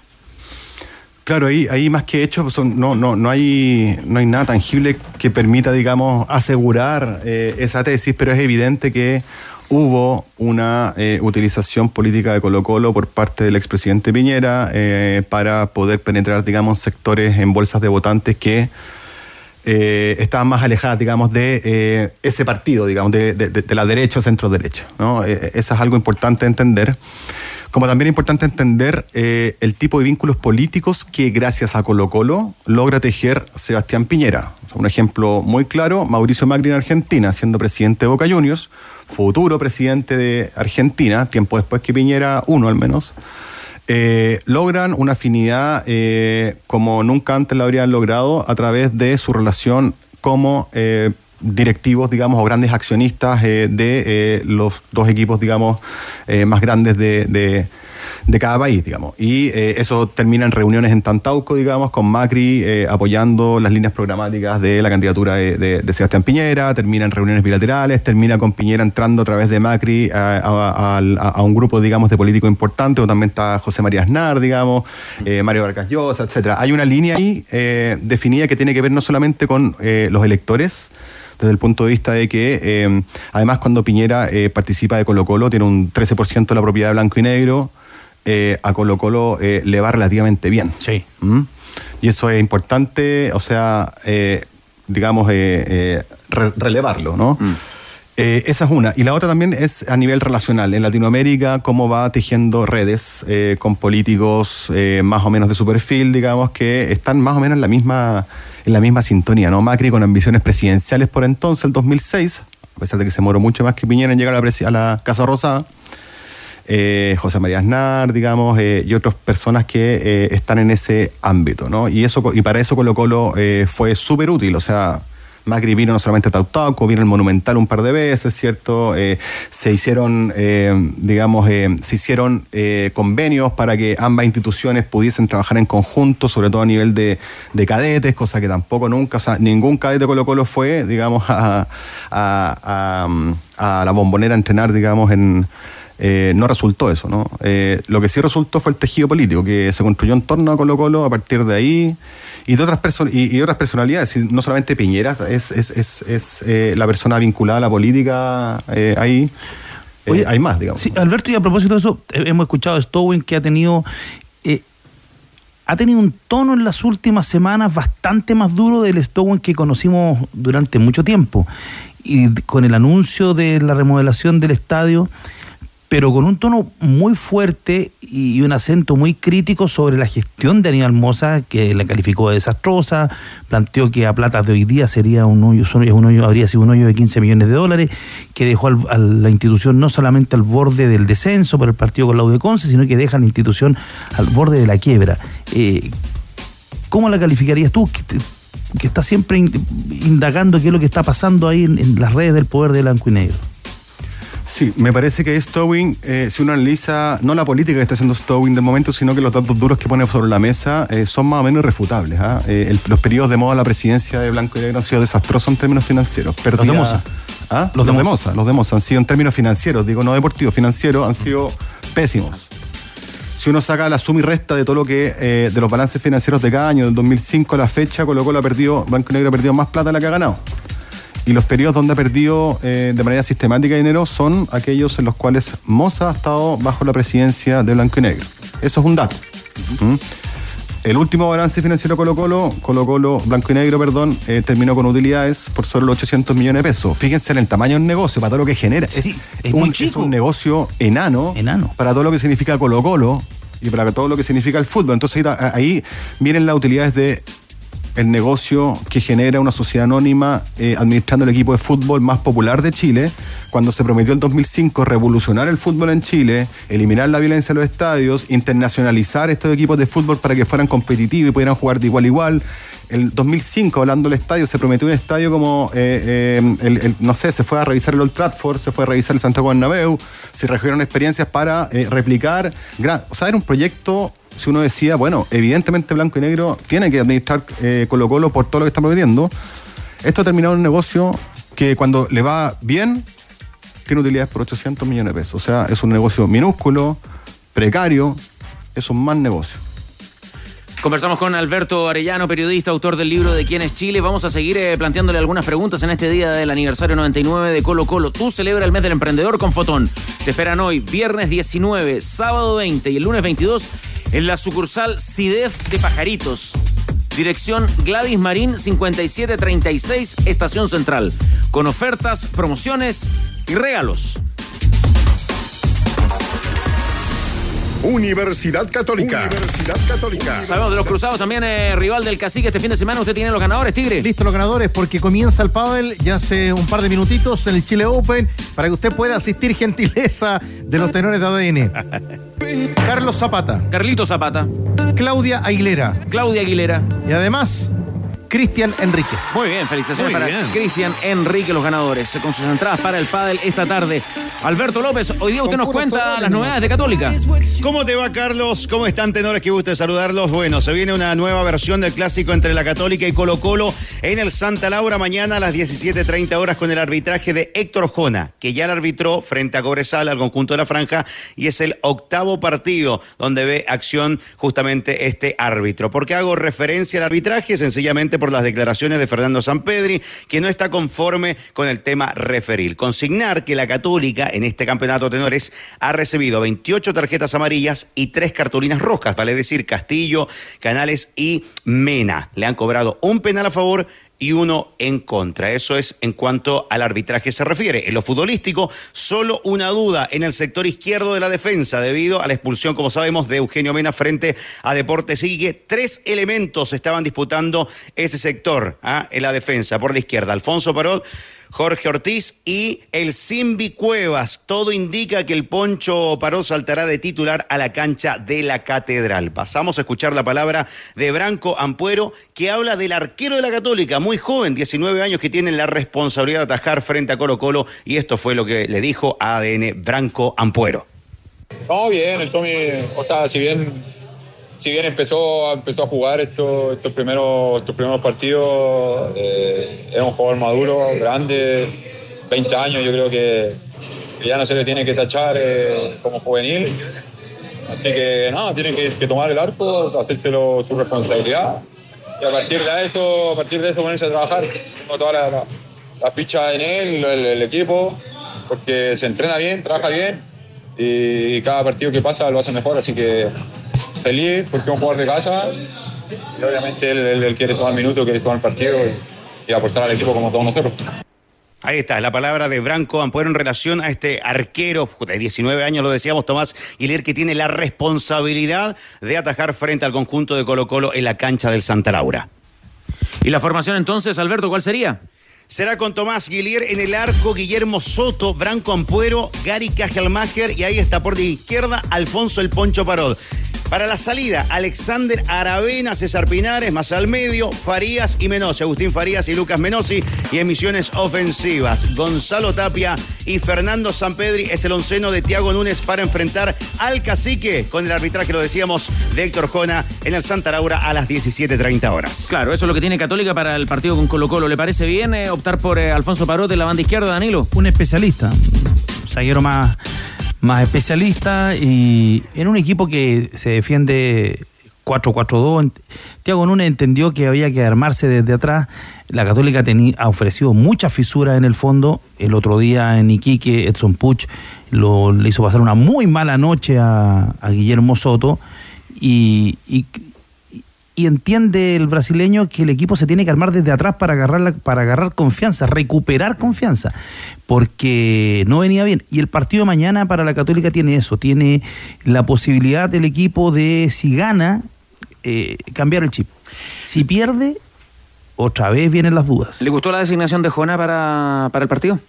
Claro, ahí, ahí más que hechos, son, no, no, no, hay, no hay nada tangible que permita, digamos, asegurar eh, esa tesis, pero es evidente que hubo una eh, utilización política de Colo-Colo por parte del expresidente Piñera eh, para poder penetrar, digamos, sectores en bolsas de votantes que eh, estaban más alejadas, digamos, de eh, ese partido, digamos, de, de, de la derecha o centro-derecha, ¿no? Eh, eso es algo importante entender. Como también es importante entender eh, el tipo de vínculos políticos que gracias a Colo-Colo logra tejer Sebastián Piñera. Un ejemplo muy claro, Mauricio Macri en Argentina, siendo presidente de Boca Juniors, futuro presidente de Argentina, tiempo después que Piñera, uno al menos, eh, logran una afinidad eh, como nunca antes la habrían logrado a través de su relación como eh, directivos, digamos, o grandes accionistas eh, de eh, los dos equipos, digamos, eh, más grandes de, de, de cada país, digamos. Y eh, eso termina en reuniones en Tantauco, digamos, con Macri eh, apoyando las líneas programáticas de la candidatura de, de, de Sebastián Piñera, termina en reuniones bilaterales, termina con Piñera entrando a través de Macri a, a, a, a un grupo, digamos, de políticos importantes, o también está José María Aznar, digamos, eh, Mario Vargas Llosa, etcétera. Hay una línea ahí eh, definida que tiene que ver no solamente con eh, los electores, desde el punto de vista de que, eh, además, cuando Piñera eh, participa de Colo-Colo, tiene un trece por ciento de la propiedad de Blanco y Negro, eh, a Colo-Colo eh, le va relativamente bien. Sí. ¿Mm? Y eso es importante, o sea, eh, digamos, eh, eh, re- relevarlo, ¿no? Mm. Eh, esa es una. Y la otra también es a nivel relacional. En Latinoamérica, cómo va tejiendo redes eh, con políticos eh, más o menos de su perfil, digamos, que están más o menos en la misma... en la misma sintonía, ¿no? Macri con ambiciones presidenciales por entonces, el dos mil seis, a pesar de que se demoró mucho más que Piñera en llegar a la, presi- a la Casa Rosada, eh, José María Aznar, digamos, eh, y otras personas que eh, están en ese ámbito, ¿no? Y eso y para eso Colo-Colo eh, fue súper útil, o sea, Macri vino no solamente a Tautauco, vino al Monumental un par de veces, ¿cierto? Eh, se hicieron, eh, digamos, eh, se hicieron eh, convenios para que ambas instituciones pudiesen trabajar en conjunto, sobre todo a nivel de, de cadetes, cosa que tampoco nunca, o sea, ningún cadete de Colo-Colo fue, digamos, a, a, a, a la Bombonera a entrenar, digamos, en... Eh, no resultó eso, ¿no? Eh, lo que sí resultó fue el tejido político que se construyó en torno a Colo-Colo a partir de ahí y de otras perso- y, y otras personalidades, no solamente Piñera, es, es, es, es eh, la persona vinculada a la política eh, ahí. Eh, Oye, hay más, digamos. Sí, Alberto, y a propósito de eso, hemos escuchado a Stowin que ha tenido eh, ha tenido un tono en las últimas semanas bastante más duro del Stowin que conocimos durante mucho tiempo, y con el anuncio de la remodelación del estadio, pero con un tono muy fuerte y un acento muy crítico sobre la gestión de Aníbal Mosa, que la calificó de desastrosa, planteó que a plata de hoy día sería un hoyo, un hoyo, habría sido un hoyo de quince millones de dólares, que dejó al, a la institución no solamente al borde del descenso por el partido con la U de Conce, sino que deja a la institución al borde de la quiebra. Eh, ¿Cómo la calificarías tú, que, que está siempre indagando qué es lo que está pasando ahí en, en las redes del poder de Blanco y Negro? Sí, me parece que Stowin, eh, si uno analiza no la política que está haciendo Stowin del momento, sino que los datos duros que pone sobre la mesa eh, son más o menos irrefutables. ¿eh? Eh, el, los periodos de moda de la presidencia de Blanco y Negro han sido desastrosos en términos financieros. Perdida, los de Mosa. ¿Ah? Los, los de Mosa. Los de Mosa han sido en términos financieros, digo, no deportivos, financieros, han sido pésimos. Si uno saca la suma y resta de todo lo que, eh, de los balances financieros de cada año, del dos mil cinco a la fecha, Colo-Colo ha perdido, Blanco y Negro ha perdido más plata de la que ha ganado. Y los periodos donde ha perdido eh, de manera sistemática dinero son aquellos en los cuales Moza ha estado bajo la presidencia de Blanco y Negro. Eso es un dato. ¿Mm? El último balance financiero Colo-Colo, Colo-Colo, Blanco y Negro, perdón, eh, terminó con utilidades por solo los ochocientos millones de pesos. Fíjense en el tamaño del negocio, para todo lo que genera. Sí, es, es un, muy chico. es un negocio enano, enano para todo lo que significa Colo-Colo y para todo lo que significa el fútbol. Entonces ahí, ahí vienen las utilidades de el negocio que genera una sociedad anónima eh, administrando el equipo de fútbol más popular de Chile, cuando se prometió en dos mil cinco revolucionar el fútbol en Chile, eliminar la violencia en los estadios, internacionalizar estos equipos de fútbol para que fueran competitivos y pudieran jugar de igual a igual. En dos mil cinco, hablando del estadio, se prometió un estadio como, eh, eh, el, el, no sé, se fue a revisar el Old Trafford, se fue a revisar el Santiago Bernabéu, se recogieron experiencias para eh, replicar, gran, o sea, era un proyecto. Si uno decía, bueno, evidentemente Blanco y Negro tiene que administrar eh, Colo-Colo por todo lo que están prometiendo, esto ha terminado en un negocio que cuando le va bien, tiene utilidades por ochocientos millones de pesos. O sea, es un negocio minúsculo, precario, es un mal negocio. Conversamos con Alberto Arellano, periodista, autor del libro de ¿Quién es Chile? Vamos a seguir eh, planteándole algunas preguntas en este día del aniversario noventa y nueve de Colo-Colo. Tú celebra el mes del emprendedor con Fotón. Te esperan hoy, viernes diecinueve, sábado veinte y el lunes veintidós en la sucursal CIDEF de Pajaritos. Dirección Gladys Marín cincuenta y siete treinta y seis, Estación Central. Con ofertas, promociones y regalos. Universidad Católica. Universidad Católica. Sabemos de los Cruzados, también eh, rival del Cacique este fin de semana. ¿Usted tiene los ganadores, Tigre? Listo, los ganadores, porque comienza el pádel ya hace un par de minutitos en el Chile Open para que usted pueda asistir, gentileza de los tenores de A D N. Carlos Zapata. Carlito Zapata. Claudia Aguilera. Claudia Aguilera. Y además, Cristian Enríquez. Muy bien, felicitaciones Muy para bien. Cristian Enrique, los ganadores, con sus entradas para el pádel esta tarde. Alberto López, hoy día usted nos cuenta las novedades de Católica. ¿Cómo te va, Carlos? ¿Cómo están, tenores? Qué gusto de saludarlos. Bueno, se viene una nueva versión del clásico entre la Católica y Colo-Colo en el Santa Laura mañana a las diecisiete treinta horas con el arbitraje de Héctor Jona, que ya le arbitró frente a Cobresal al conjunto de la Franja, y es el octavo partido donde ve acción justamente este árbitro. ¿Por qué hago referencia al arbitraje? Sencillamente por las declaraciones de Fernando Sampedri, que no está conforme con el tema referil. Consignar que la Católica en este campeonato tenores ha recibido veintiocho tarjetas amarillas y tres cartulinas rojas, vale decir Castillo, Canales y Mena. Le han cobrado un penal a favor y uno en contra. Eso es en cuanto al arbitraje se refiere. En lo futbolístico, solo una duda en el sector izquierdo de la defensa debido a la expulsión, como sabemos, de Eugenio Mena frente a Deportes Iquique. Tres elementos estaban disputando ese sector ¿ah? en la defensa. Por la izquierda, Alfonso Parot, Jorge Ortiz y el Simbi Cuevas. Todo indica que el Poncho Parot saltará de titular a la cancha de la Catedral. Pasamos a escuchar la palabra de Branco Ampuero, que habla del arquero de la Católica, muy joven, diecinueve años, que tiene la responsabilidad de atajar frente a Colo-Colo, y esto fue lo que le dijo a A D N Branco Ampuero. No, bien, el Tommy, o sea, si bien... Si bien empezó, empezó a jugar estos, estos, primeros, estos primeros partidos, eh, era un jugador maduro, grande, veinte años, yo creo que, que ya no se le tiene que tachar eh, como juvenil. Así que nada, tiene que, que tomar el arco, hacérselo su responsabilidad. Y a partir de eso, a partir de eso ponerse a trabajar. Tengo toda la, la, la ficha en él, el, el equipo, porque se entrena bien, trabaja bien y cada partido que pasa lo hace mejor, así que feliz porque es un jugador de casa y obviamente él, él, él quiere tomar minutos, quiere tomar partido y, y aportar al equipo como todos nosotros. Ahí está, la palabra de Branco Ampuero en relación a este arquero de diecinueve años, lo decíamos, Tomás Guilier, que tiene la responsabilidad de atajar frente al conjunto de Colo-Colo en la cancha del Santa Laura. ¿Y la formación entonces, Alberto, cuál sería? Será con Tomás Guilier en el arco, Guillermo Soto, Branco Ampuero, Gary Cajelmacher y ahí está por la izquierda Alfonso el Poncho Parot. Para la salida, Alexander Aravena, César Pinares, más al medio, Farías y Menossi, Agustín Farías y Lucas Menossi, y en misiones ofensivas, Gonzalo Tapia y Fernando Sampedri es el onceno de Thiago Núñez para enfrentar al Cacique con el arbitraje, lo decíamos, de Héctor Jona en el Santa Laura a las diecisiete treinta horas. Claro, eso es lo que tiene Católica para el partido con Colo-Colo. ¿Le parece bien eh, optar por eh, Alfonso Parot de la banda izquierda, Danilo? Un especialista, un zaguero más... más especialista y en un equipo que se defiende cuatro cuatro dos. Thiago Núñez entendió que había que armarse desde atrás. La Católica tenía, ha ofrecido muchas fisuras en el fondo. El otro día en Iquique, Edson Puch lo, le hizo pasar una muy mala noche a, a Guillermo Soto y, y, y entiende el brasileño que el equipo se tiene que armar desde atrás para agarrar, la, para agarrar confianza, recuperar confianza, porque no venía bien. Y el partido de mañana para la Católica tiene eso, tiene la posibilidad del equipo de, si gana, eh, cambiar el chip. Si pierde, otra vez vienen las dudas. ¿Le gustó la designación de Jona para, para el partido?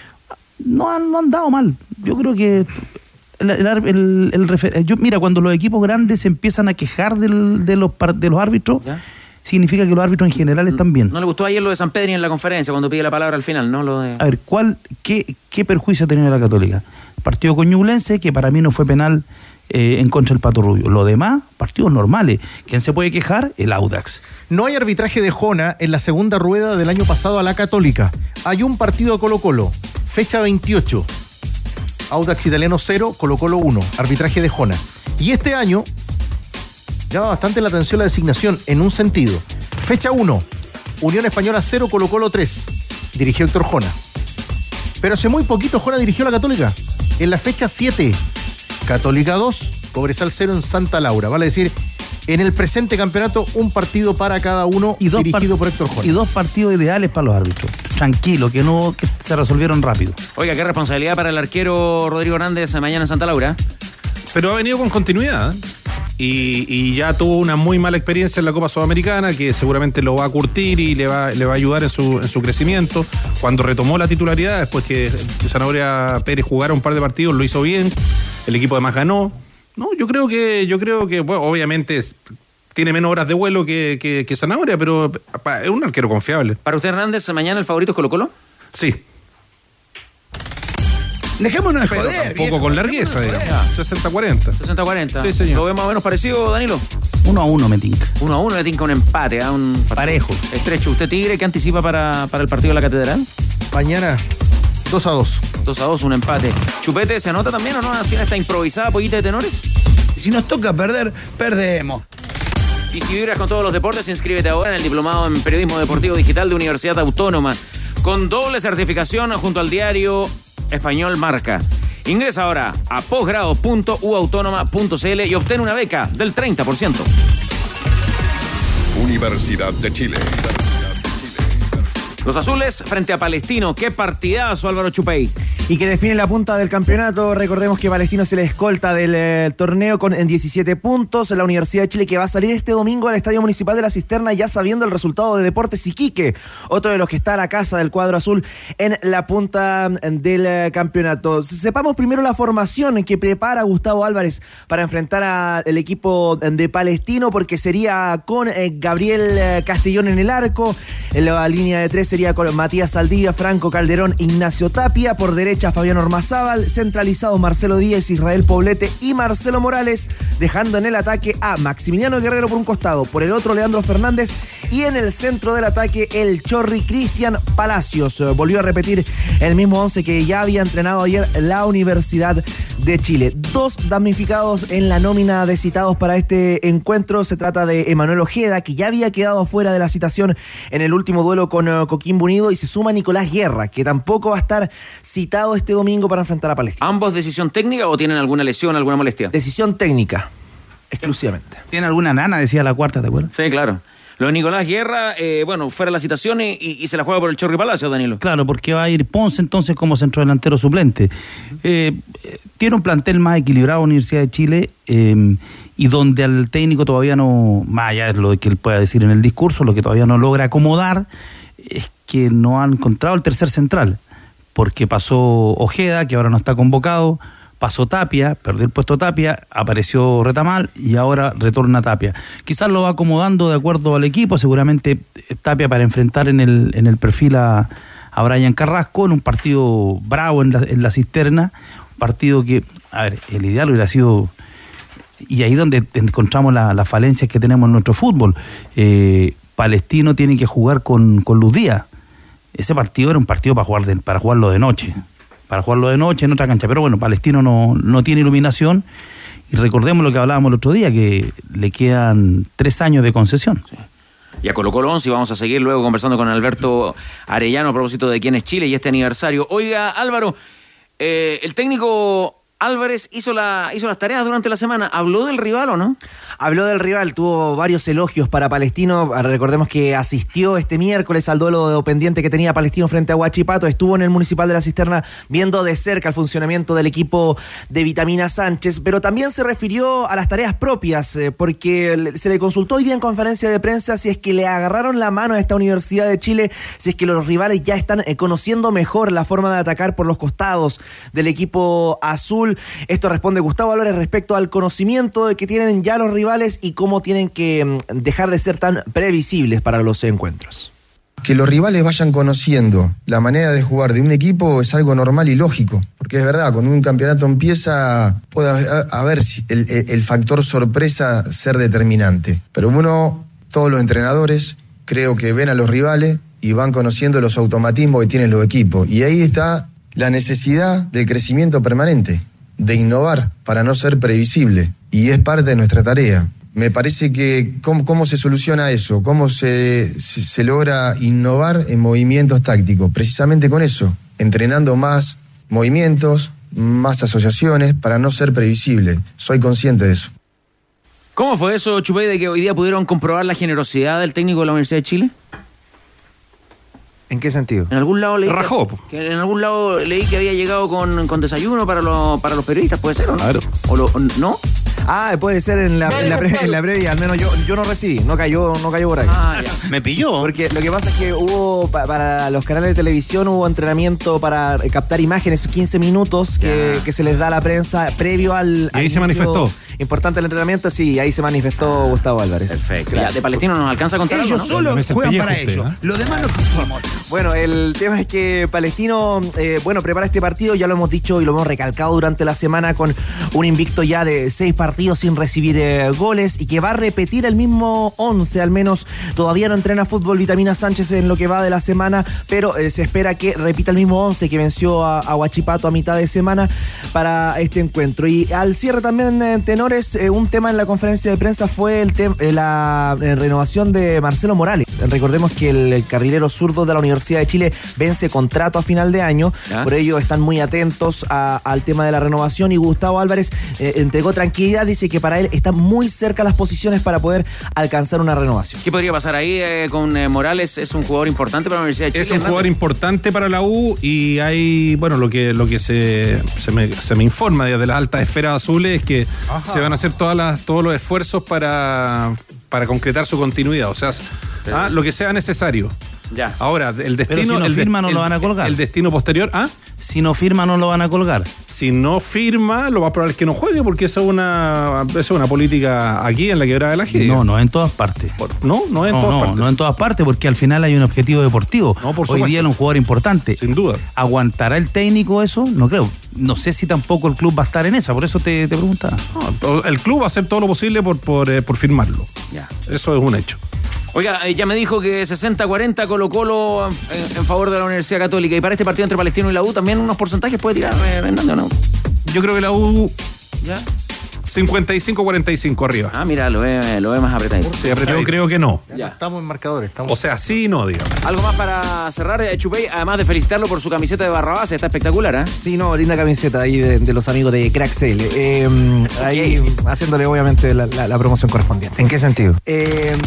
No han, no han dado mal. Yo creo que el, el, el, el refer- yo, mira, cuando los equipos grandes se empiezan a quejar del, de, los, de los árbitros, ¿ya? Significa que los árbitros en general están bien. ¿No le gustó ayer lo de San Pedri en la conferencia cuando pide la palabra al final, no? Lo de... A ver, ¿cuál, qué, qué perjuicio ha tenido la Católica? El partido con Ñublense, que para mí no fue penal eh, en contra del Pato Rubio. Lo demás, partidos normales. ¿Quién se puede quejar? El Audax. No hay arbitraje de Jona en la segunda rueda del año pasado a la Católica. Hay un partido a Colo-Colo, fecha veintiocho. Audax Italiano cero, Colo-Colo uno. Arbitraje de Jona. Y este año llama bastante la atención la designación en un sentido. Fecha uno, Unión Española cero, Colo-Colo tres. Dirigió Héctor Jona. Pero hace muy poquito Jona dirigió a la Católica. En la fecha siete, Católica dos, Cobresal cero en Santa Laura. Vale decir, en el presente campeonato, un partido para cada uno y dirigido por Héctor Jona. Y dos partidos ideales para los árbitros. Tranquilo, que no que se resolvieron rápido. Oiga, qué responsabilidad para el arquero Rodrigo Hernández mañana en Santa Laura. Pero ha venido con continuidad y, y ya tuvo una muy mala experiencia en la Copa Sudamericana que seguramente lo va a curtir y le va, le va a ayudar en su, en su crecimiento. Cuando retomó la titularidad, después que Zanahoria Pérez jugara un par de partidos, lo hizo bien. El equipo además ganó. No, yo creo que, yo creo que, bueno, obviamente es, tiene menos horas de vuelo que, que, que Zanahoria, pero es un arquero confiable. ¿Para usted, Hernández, mañana el favorito es Colo-Colo? Sí. Dejémonos de pero joder. Tampoco viejo, con largueza, digamos. sesenta cuarenta. sesenta cuarenta. Sí, señor. ¿Lo vemos más o menos parecido, Danilo? Uno a uno me tinca. Uno a uno me tinca un empate, ¿eh? Un parejo. Estrecho. ¿Usted, Tigre, qué anticipa para, para el partido de la Catedral? Mañana, dos a dos. dos a dos, un empate. ¿Chupete se anota también o no? ¿Así en esta improvisada pollita de tenores? Si nos toca perder, perdemos. Y si vibras con todos los deportes, inscríbete ahora en el Diplomado en Periodismo Deportivo Digital de Universidad Autónoma, con doble certificación junto al diario español Marca. Ingresa ahora a posgrado punto u autónoma punto c l y obtén una beca del treinta por ciento. Universidad de Chile. Los azules frente a Palestino. Qué partidazo, Álvaro Chupey. Y que define la punta del campeonato. Recordemos que Palestino se le escolta del eh, torneo con en diecisiete puntos. La Universidad de Chile que va a salir este domingo al Estadio Municipal de la Cisterna ya sabiendo el resultado de Deportes Iquique. Otro de los que está a la casa del cuadro azul en la punta del eh, campeonato. Sepamos primero la formación que prepara Gustavo Álvarez para enfrentar al equipo de Palestino, porque sería con eh, Gabriel eh, Castellón en el arco. En la línea de tres sería con Matías Saldivia, Franco Calderón, Ignacio Tapia. Por derecha Fabián Ormazábal, centralizados Marcelo Díez, Israel Poblete y Marcelo Morales, dejando en el ataque a Maximiliano Guerrero por un costado, por el otro Leandro Fernández y en el centro del ataque el Chorri Cristian Palacios. Volvió a repetir el mismo once que ya había entrenado ayer la Universidad de Chile. Dos damnificados en la nómina de citados para este encuentro. Se trata de Emanuel Ojeda, que ya había quedado fuera de la citación en el último duelo con uh, Coquimbo Unido, y se suma Nicolás Guerra, que tampoco va a estar citado este domingo para enfrentar a Palestina. ¿Ambos decisión técnica o tienen alguna lesión, alguna molestia? Decisión técnica, exclusivamente. ¿Tiene alguna nana? Decía la cuarta, ¿te acuerdas? Sí, claro. Lo de Nicolás Guerra, eh, bueno, fuera la citación y, y, y se la juega por el Chorri Palacio, Danilo. Claro, porque va a ir Ponce entonces como centrodelantero suplente. Eh, tiene un plantel más equilibrado Universidad de Chile eh, y donde al técnico todavía no, más allá de lo que él pueda decir en el discurso, lo que todavía no logra acomodar es que no han encontrado el tercer central, porque pasó Ojeda, que ahora no está convocado, pasó Tapia, perdió el puesto Tapia, apareció Retamal y ahora retorna Tapia. Quizás lo va acomodando de acuerdo al equipo, seguramente Tapia para enfrentar en el, en el perfil a, a Brian Carrasco en un partido bravo en la, en la Cisterna, un partido que, a ver, el ideal hubiera sido, y ahí donde encontramos la, las falencias que tenemos en nuestro fútbol. eh, Palestino tiene que jugar con, con Luz Díaz. Ese partido era un partido para jugar de, para jugarlo de noche. para jugarlo de noche en otra cancha. Pero bueno, Palestino no, no tiene iluminación. Y recordemos lo que hablábamos el otro día, que le quedan tres años de concesión. Sí. Y a Colo Colo once, y vamos a seguir luego conversando con Alberto Arellano a propósito de quién es Chile y este aniversario. Oiga, Álvaro, eh, el técnico Álvarez hizo, la, hizo las tareas durante la semana. ¿Habló del rival o no? Habló del rival, tuvo varios elogios para Palestino. Recordemos que asistió este miércoles al duelo pendiente que tenía Palestino frente a Huachipato. Estuvo en el Municipal de la Cisterna viendo de cerca el funcionamiento del equipo de Vitamina Sánchez, pero también se refirió a las tareas propias, eh, porque se le consultó hoy día en conferencia de prensa si es que le agarraron la mano a esta Universidad de Chile, si es que los rivales ya están eh, conociendo mejor la forma de atacar por los costados del equipo azul. Esto responde Gustavo Álvarez respecto al conocimiento que tienen ya los rivales y cómo tienen que dejar de ser tan previsibles para los encuentros. Que los rivales vayan conociendo la manera de jugar de un equipo es algo normal y lógico, porque es verdad, cuando un campeonato empieza puede haber el, el factor sorpresa ser determinante, pero uno, todos los entrenadores, creo que ven a los rivales y van conociendo los automatismos que tienen los equipos, y ahí está la necesidad del crecimiento permanente, de innovar para no ser previsible, y es parte de nuestra tarea. Me parece que cómo, cómo se soluciona eso, cómo se, se, se logra innovar en movimientos tácticos, precisamente con eso, entrenando más movimientos, más asociaciones para no ser previsible. Soy consciente de eso. ¿Cómo fue eso, Chupey, de que hoy día pudieron comprobar la generosidad del técnico de la Universidad de Chile? ¿En qué sentido? En algún lado leí. Se rajó. Que, en algún lado leí que había llegado con, con desayuno para los, para los periodistas, ¿puede ser o no? Claro. ¿O lo, ¿No? Ah, puede ser en la, en la, pre, en la previa, al menos yo, yo no recibí, no cayó, no cayó por ahí. Ah, ya. Me pilló. Porque lo que pasa es que hubo, pa, para los canales de televisión, hubo entrenamiento para captar imágenes, quince minutos que, que se les da a la prensa previo al... Y ahí al se manifestó. Importante el entrenamiento, sí, ahí se manifestó Gustavo Álvarez. Perfecto. Claro. Ya, de Palestino nos alcanza a contar Ellos algo, ¿no? solo juegan para usted, ellos. ¿eh? Lo demás no exigimos. Bueno, el tema es que Palestino, eh, bueno, prepara este partido, ya lo hemos dicho y lo hemos recalcado durante la semana, con un invicto ya de seis partidos sin recibir eh, goles, y que va a repetir el mismo once, al menos todavía no entrena fútbol Vitamina Sánchez en lo que va de la semana, pero eh, se espera que repita el mismo once que venció a, a Huachipato a mitad de semana para este encuentro. Y al cierre también, en tenores, eh, un tema en la conferencia de prensa fue el tem- eh, la eh, renovación de Marcelo Morales. Recordemos que el, el carrilero zurdo de la Universidad de Chile vence contrato a final de año, ¿ya? Por ello están muy atentos a, al tema de la renovación, y Gustavo Álvarez eh, entregó tranquilidad, dice que para él están muy cerca las posiciones para poder alcanzar una renovación. ¿Qué podría pasar ahí eh, con eh, Morales? Es un jugador importante para la Universidad de Chile. Es un jugador importante para la U, y hay, bueno, lo que lo que se, se, me, se me informa desde las altas esferas azules es que Ajá. se van a hacer todas las, todos los esfuerzos para, para concretar su continuidad, o sea, ah, lo que sea necesario. Ya. Ahora, el destino... Pero si no el firma, de, no el, lo van a colgar. El destino posterior, ¿ah? Si no firma, no lo van a colgar. Si no firma, lo más probable es que no juegue, porque esa es una, esa es una política aquí en la Quebrada de la Jede. No, no en todas partes. No, no en no, todas no, partes. No en todas partes, porque al final hay un objetivo deportivo. No, por Hoy supuesto. día es un jugador importante. Sin duda. ¿Aguantará el técnico eso? No creo. No sé si tampoco el club va a estar en esa, por eso te, te preguntaba. No, el club va a hacer todo lo posible por, por, eh, por firmarlo. Ya. Eso es un hecho. Oiga, eh, ya me dijo que sesenta a cuarenta Colo Colo en, en favor de la Universidad Católica. Y para este partido entre Palestino y la U, también unos porcentajes puede tirar eh, Hernando, ¿no? Yo creo que la U... ¿Ya? cincuenta y cinco a cuarenta y cinco arriba. Ah, mira, lo ve, lo ve más apretadito. Sí, apretadito. Yo creo que no. Ya. Estamos en marcadores. Estamos... O sea, sí y no, digamos. Algo más para cerrar, eh, Chupey, además de felicitarlo por su camiseta de Barrabás, está espectacular, ¿eh? Sí, no, linda camiseta ahí de, de los amigos de Cracksale. Eh, ahí okay. haciéndole obviamente la, la, la promoción correspondiente. ¿En qué sentido? Eh...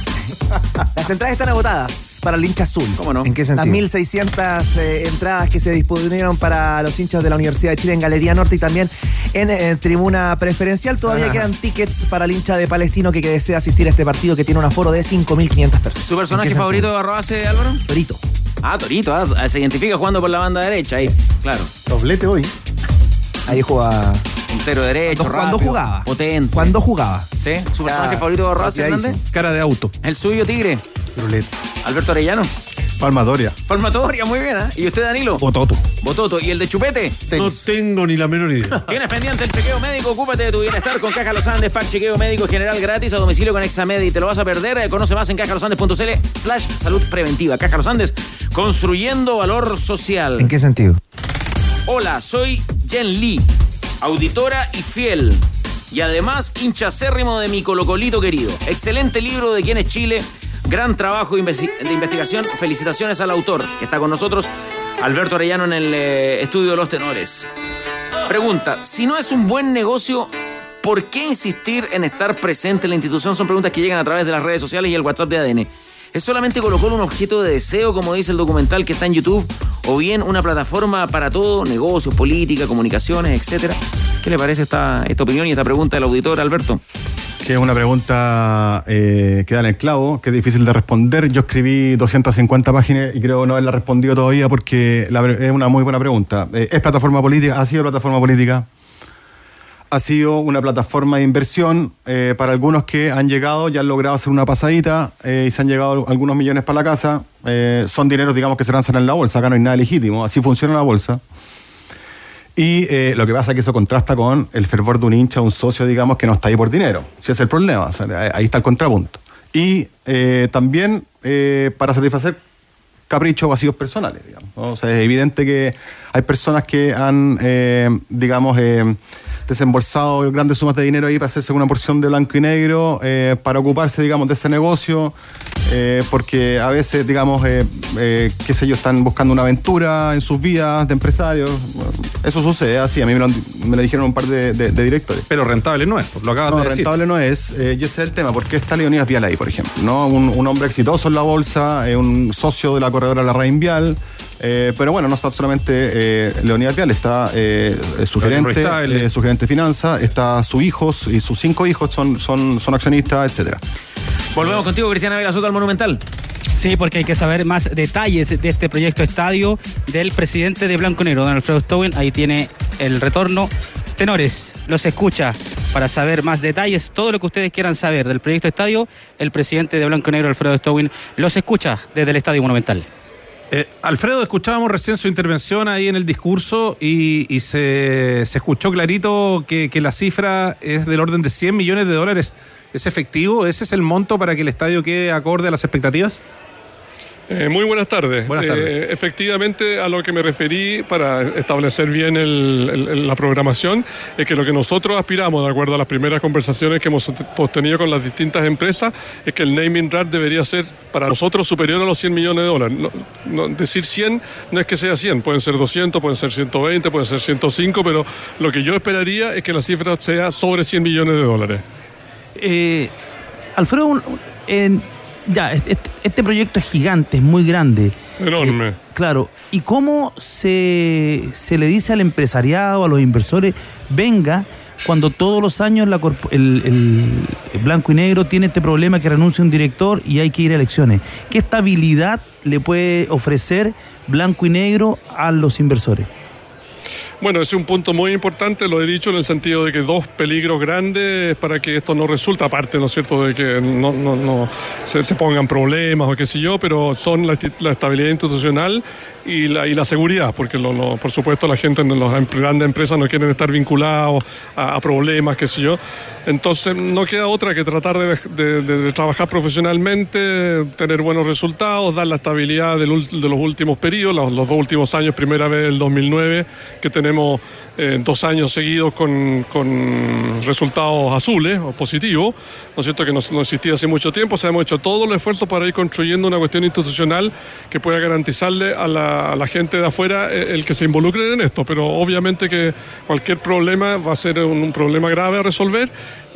Las entradas están agotadas para el hincha azul. ¿Cómo no? ¿En qué sentido? Las mil seiscientas eh, entradas que se dispusieron para los hinchas de la Universidad de Chile en Galería Norte y también en eh, tribuna preferencial. Todavía Ajá. quedan tickets para el hincha de Palestino que, que desea asistir a este partido, que tiene un aforo de cinco mil quinientas personas. ¿Su personaje favorito de Barrabás, Álvaro? Torito. Ah, Torito, ah, se identifica jugando por la banda derecha ahí, claro. Doblete hoy. Ahí juega... Puntero derecho, cuando, rápido, cuando jugaba. potente. Cuando jugaba. ¿Sí? ¿Su personaje ya, favorito de Barrabás, Hernández? Cara de auto. ¿El suyo, Tigre? Ruleta. ¿Alberto Arellano? Palmadoria. Palmadoria, muy bien, ¿eh? ¿Y usted, Danilo? Bototo. Bototo. ¿Y el de Chupete? Tenis. No tengo ni la menor idea. ¿Tienes pendiente el chequeo médico? Ocúpate de tu bienestar con Caja Los Andes. Pack chequeo médico general gratis a domicilio con Examed. Y te lo vas a perder. Conoce más en cajalosandes.cl slash salud preventiva. Caja Los Andes, construyendo valor social. ¿En qué sentido? Hola, soy Jen Lee, auditora y fiel, y además hincha acérrimo de mi colocolito querido. Excelente libro de Quién es Chile, gran trabajo de investigación. Felicitaciones al autor, que está con nosotros, Alberto Arellano, en el eh, estudio de los tenores. Pregunta, si no es un buen negocio, ¿por qué insistir en estar presente en la institución? Son preguntas que llegan a través de las redes sociales y el WhatsApp de A D N. ¿Es solamente Colo-Colo un objeto de deseo, como dice el documental que está en YouTube? ¿O bien una plataforma para todo, negocios, política, comunicaciones, etcétera? ¿Qué le parece esta, esta opinión y esta pregunta del auditor, Alberto? Que es una pregunta eh, que da en el clavo, que es difícil de responder. Yo escribí doscientas cincuenta páginas y creo no haberla respondido todavía porque la, es una muy buena pregunta. Eh, ¿Es plataforma política? ¿Ha sido plataforma política? Ha sido una plataforma de inversión eh, para algunos que han llegado, ya han logrado hacer una pasadita eh, y se han llegado algunos millones para la casa. Eh, son dineros, digamos, que se lanzan en la bolsa. Acá no hay nada legítimo. Así funciona la bolsa. Y eh, lo que pasa es que eso contrasta con el fervor de un hincha, un socio, digamos, que no está ahí por dinero. Si ese es el problema. O sea, ahí está el contrapunto. Y eh, también eh, para satisfacer caprichos vacíos personales, digamos, ¿no? O sea, es evidente que hay personas que han, eh, digamos, eh, desembolsado grandes sumas de dinero ahí para hacerse una porción de blanco y negro, eh, para ocuparse, digamos, de ese negocio, eh, porque a veces, digamos, eh, eh, qué sé yo, están buscando una aventura en sus vidas de empresarios. Eso sucede así, a mí me lo, me lo dijeron un par de, de, de directores. Pero rentable no es, lo acabas no, de decir. No, rentable no es, eh, y ese es el tema, porque está Leonidas Vial ahí, por ejemplo, ¿no? Un, un hombre exitoso en la bolsa, eh, un socio de la corredora Larraín Vial. Eh, pero bueno, no está solamente eh, Leonidas Vial, está eh, su gerente, eh, su gerente de finanzas, está sus hijos y sus cinco hijos son, son, son accionistas, etcétera. Volvemos contigo, Cristiana Vega Soto, al Monumental. Sí, porque hay que saber más detalles de este proyecto estadio del presidente de Blanco Negro, don Alfredo Stowin. Ahí tiene el retorno. Tenores, los escucha para saber más detalles, todo lo que ustedes quieran saber del proyecto estadio. El presidente de Blanco Negro, Alfredo Stowin, los escucha desde el Estadio Monumental. Eh, Alfredo, escuchábamos recién su intervención ahí en el discurso y, y se, se escuchó clarito que, que la cifra es del orden de cien millones de dólares. ¿Es efectivo? ¿Ese es el monto para que el estadio quede acorde a las expectativas? Eh, muy buenas tardes. Buenas tardes. Eh, efectivamente, a lo que me referí para establecer bien el, el, la programación es que lo que nosotros aspiramos, de acuerdo a las primeras conversaciones que hemos tenido con las distintas empresas, es que el naming right debería ser para nosotros superior a los cien millones de dólares. No, no, decir cien no es que sea cien, pueden ser doscientos, pueden ser ciento veinte, pueden ser ciento cinco, pero lo que yo esperaría es que la cifra sea sobre cien millones de dólares. Eh, Alfredo, en... Ya, este, este proyecto es gigante, es muy grande. Enorme. Eh, claro. ¿Y cómo se, se le dice al empresariado, a los inversores, venga, cuando todos los años la, el, el, el Blanco y Negro tiene este problema que renuncia un director y hay que ir a elecciones? ¿Qué estabilidad le puede ofrecer Blanco y Negro a los inversores? Bueno, ese es un punto muy importante, lo he dicho en el sentido de que dos peligros grandes para que esto no resulte, aparte, ¿no es cierto?, de que no, no, no se, se pongan problemas o qué sé yo, pero son la, la estabilidad institucional y la, y la seguridad, porque lo, lo, por supuesto la gente en las grandes empresas no quieren estar vinculados a, a problemas, qué sé yo. Entonces no queda otra que tratar de, de, de, de trabajar profesionalmente, tener buenos resultados, dar la estabilidad del, de los últimos periodos, los, los dos últimos años, primera vez el dos mil nueve, que tenemos eh, dos años seguidos con, con resultados azules o positivos, ¿no es cierto?, que no, no existía hace mucho tiempo. O sea, hemos hecho todos los esfuerzos para ir construyendo una cuestión institucional que pueda garantizarle a la, a la gente de afuera eh, el que se involucren en esto, pero obviamente que cualquier problema va a ser un, un problema grave a resolver.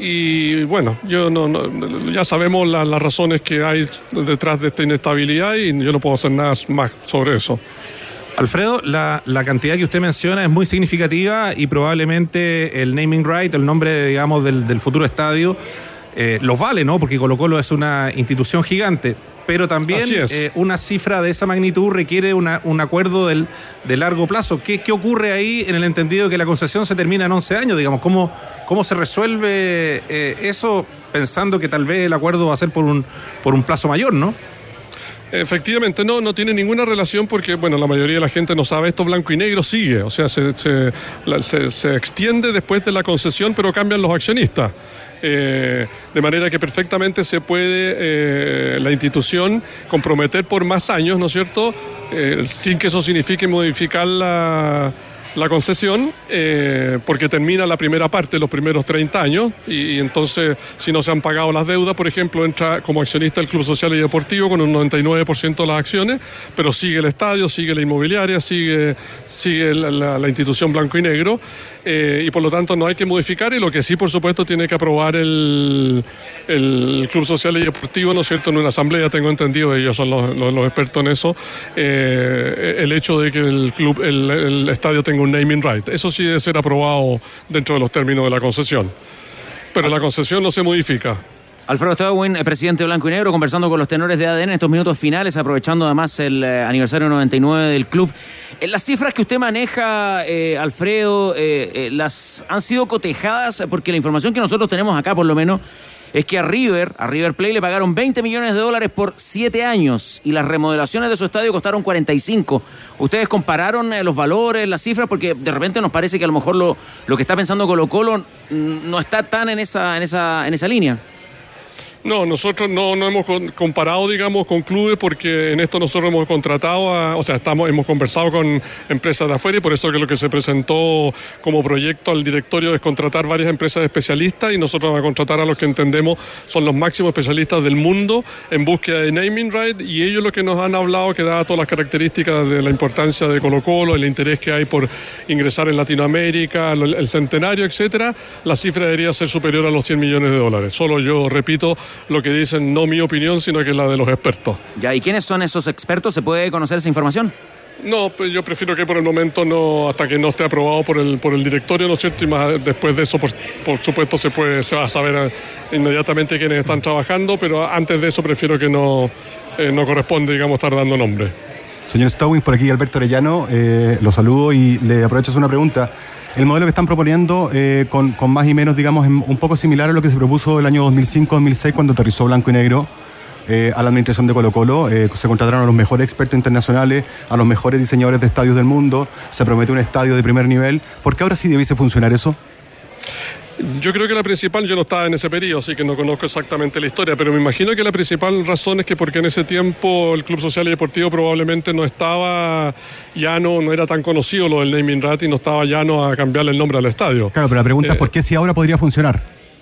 Y bueno, yo no, no ya sabemos la, las razones que hay detrás de esta inestabilidad y yo no puedo hacer nada más sobre eso. Alfredo, la, la cantidad que usted menciona es muy significativa y probablemente el naming right, el nombre, digamos, del, del futuro estadio, eh, los vale, ¿no? Porque Colo-Colo es una institución gigante, pero también eh, una cifra de esa magnitud requiere una, un acuerdo del, de largo plazo. ¿Qué, ¿Qué ocurre ahí en el entendido de que la concesión se termina en once años? Digamos, ¿cómo, cómo se resuelve eh, eso pensando que tal vez el acuerdo va a ser por un, por un plazo mayor, ¿no? Efectivamente, no, no tiene ninguna relación porque, bueno, la mayoría de la gente no sabe esto, Blanco y Negro sigue, o sea, se, se, se, se extiende después de la concesión, pero cambian los accionistas. Eh, de manera que perfectamente se puede eh, la institución comprometer por más años, ¿no es cierto?, eh, sin que eso signifique modificar la... la concesión, eh, porque termina la primera parte, los primeros treinta años, y, y entonces si no se han pagado las deudas, por ejemplo, entra como accionista el Club Social y Deportivo con un noventa y nueve por ciento de las acciones, pero sigue el estadio, sigue la inmobiliaria, sigue, sigue la, la, la institución blanco y negro, eh, y por lo tanto no hay que modificar, y lo que sí, por supuesto, tiene que aprobar el, el Club Social y Deportivo, ¿no es cierto?, en una asamblea, tengo entendido, ellos son los, los, los expertos en eso, eh, el hecho de que el club, el, el estadio tenga un naming right. Eso sí debe ser aprobado dentro de los términos de la concesión. Pero la concesión no se modifica. Alfredo Stauwin, presidente de Blanco y Negro, conversando con los tenores de A D N en estos minutos finales, aprovechando además el eh, aniversario noventa y nueve del club. Eh, las cifras que usted maneja, eh, Alfredo, eh, eh, las han sido cotejadas, porque la información que nosotros tenemos acá, por lo menos, es que a River, a River Plate le pagaron veinte millones de dólares por siete años y las remodelaciones de su estadio costaron cuarenta y cinco. ¿Ustedes compararon eh, los valores, las cifras? Porque de repente nos parece que a lo mejor lo, lo que está pensando Colo-Colo no está tan en esa, en esa, en esa línea. No, nosotros no, no hemos comparado, digamos, con clubes, porque en esto nosotros hemos contratado, a, o sea, estamos, hemos conversado con empresas de afuera, y por eso que lo que se presentó como proyecto al directorio es contratar varias empresas especialistas, y nosotros vamos a contratar a los que entendemos son los máximos especialistas del mundo en búsqueda de naming right, y ellos lo que nos han hablado, que da todas las características de la importancia de Colo-Colo, el interés que hay por ingresar en Latinoamérica, el centenario, etcétera, la cifra debería ser superior a los cien millones de dólares. Solo yo repito lo que dicen, no mi opinión, sino que es la de los expertos. Ya, ¿y quiénes son esos expertos? ¿Se puede conocer esa información? No, pues yo prefiero que por el momento no, hasta que no esté aprobado por el por el directorio, ¿no es cierto? Y más después de eso, por, por supuesto, se puede se va a saber inmediatamente quiénes están trabajando, pero antes de eso prefiero que no, eh, no corresponde, digamos, estar dando nombre. Señor Stauwin, por aquí Alberto Arellano, eh, lo saludo y le aprovecho una pregunta. El modelo que están proponiendo, eh, con, con más y menos, digamos, un poco similar a lo que se propuso el año dos mil cinco dos mil seis cuando aterrizó Blanco y Negro eh, a la administración de Colo-Colo. Eh, se contrataron a los mejores expertos internacionales, a los mejores diseñadores de estadios del mundo, se prometió un estadio de primer nivel. ¿Por qué ahora sí debiese funcionar eso? Yo creo que la principal, yo no estaba en ese periodo, así que no conozco exactamente la historia, pero me imagino que la principal razón es que porque en ese tiempo el Club Social y Deportivo probablemente no estaba, ya no, no era tan conocido lo del naming right y no estaba llano a cambiarle el nombre al estadio. Claro, pero la pregunta eh, es ¿por qué si ahora podría funcionar?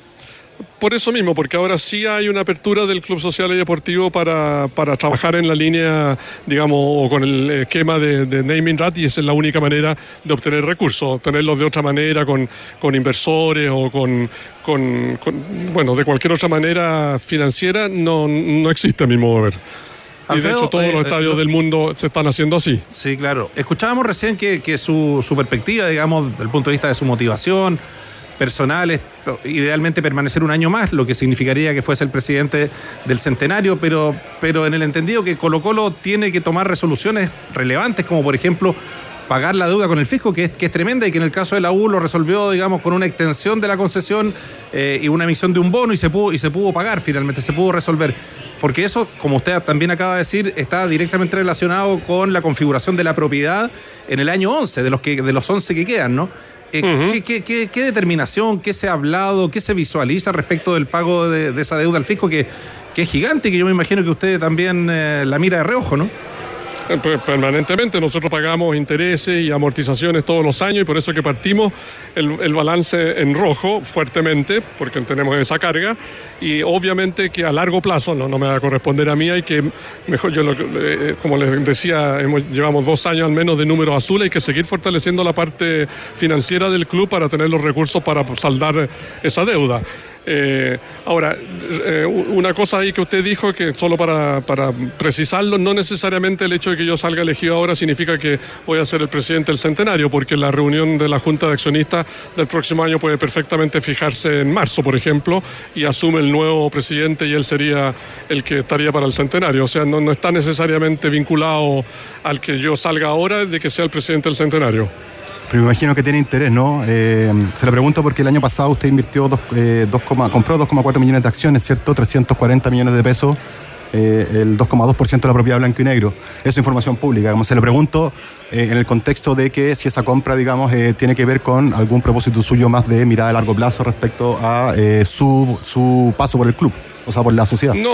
Por eso mismo, porque ahora sí hay una apertura del Club Social y Deportivo para, para trabajar en la línea, digamos, o con el esquema de, de naming right, y esa es la única manera de obtener recursos. Obtenerlos de otra manera, con, con inversores o con, con, con, bueno, de cualquier otra manera financiera, no, no existe a mi modo de ver. Alfredo, y de hecho todos eh, los estadios eh, del mundo se están haciendo así. Sí, claro. Escuchábamos recién que, que su, su perspectiva, digamos, desde el punto de vista de su motivación personal, es idealmente permanecer un año más, lo que significaría que fuese el presidente del centenario, pero, pero en el entendido que Colo-Colo tiene que tomar resoluciones relevantes, como por ejemplo pagar la deuda con el fisco, que es, que es tremenda, y que en el caso de la U lo resolvió, digamos, con una extensión de la concesión eh, y una emisión de un bono, y se pudo, y se pudo pagar finalmente, se pudo resolver. Porque eso, como usted también acaba de decir, está directamente relacionado con la configuración de la propiedad en el año once, de los, que, de los once que quedan, ¿no? Eh, uh-huh. ¿qué, qué, qué, ¿Qué determinación, qué se ha hablado, qué se visualiza respecto del pago de, de esa deuda al fisco, que, que es gigante y que yo me imagino que usted también eh, la mira de reojo, ¿no? Permanentemente nosotros pagamos intereses y amortizaciones todos los años, y por eso que partimos el, el balance en rojo fuertemente, porque tenemos esa carga, y obviamente que a largo plazo, no, no me va a corresponder a mí, hay que mejor, yo lo, eh, como les decía, hemos, llevamos dos años al menos de números azules, hay que seguir fortaleciendo la parte financiera del club para tener los recursos para saldar esa deuda. Eh, ahora, eh, una cosa ahí que usted dijo, que solo para, para precisarlo, no necesariamente el hecho de que yo salga elegido ahora significa que voy a ser el presidente del centenario, porque la reunión de la Junta de Accionistas del próximo año puede perfectamente fijarse en marzo, por ejemplo, y asume el nuevo presidente y él sería el que estaría para el centenario. O sea, no, no está necesariamente vinculado al que yo salga ahora de que sea el presidente del centenario. Pero me imagino que tiene interés, ¿no? Eh, se lo pregunto porque el año pasado usted invirtió, dos, eh, dos, compró dos coma cuatro millones de acciones, ¿cierto? trescientos cuarenta millones de pesos, eh, el dos coma dos por ciento de la propiedad Blanco y Negro. Eso es información pública. Como se lo pregunto eh, en el contexto de que si esa compra, digamos, eh, tiene que ver con algún propósito suyo más de mirada a largo plazo respecto a eh, su, su paso por el club, o sea, por la sociedad. No.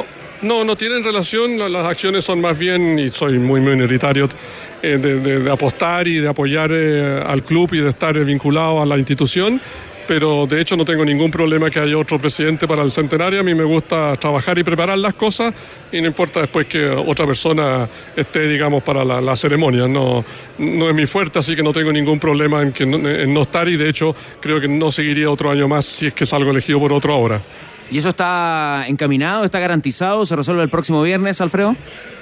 No, no tienen relación, las acciones son más bien, y soy muy minoritario, eh, de, de, de apostar y de apoyar eh, al club y de estar eh, vinculado a la institución, pero de hecho no tengo ningún problema que haya otro presidente para el centenario. A mí me gusta trabajar y preparar las cosas y no importa después que otra persona esté, digamos, para la, la ceremonia. No, no es mi fuerte, así que no tengo ningún problema en, que no, en no estar y de hecho creo que no seguiría otro año más si es que salgo elegido por otro ahora. ¿Y eso está encaminado, está garantizado? ¿Se resuelve el próximo viernes, Alfredo?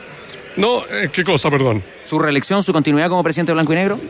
No, ¿qué cosa, perdón? ¿Su reelección, su continuidad como presidente de Blanco y Negro?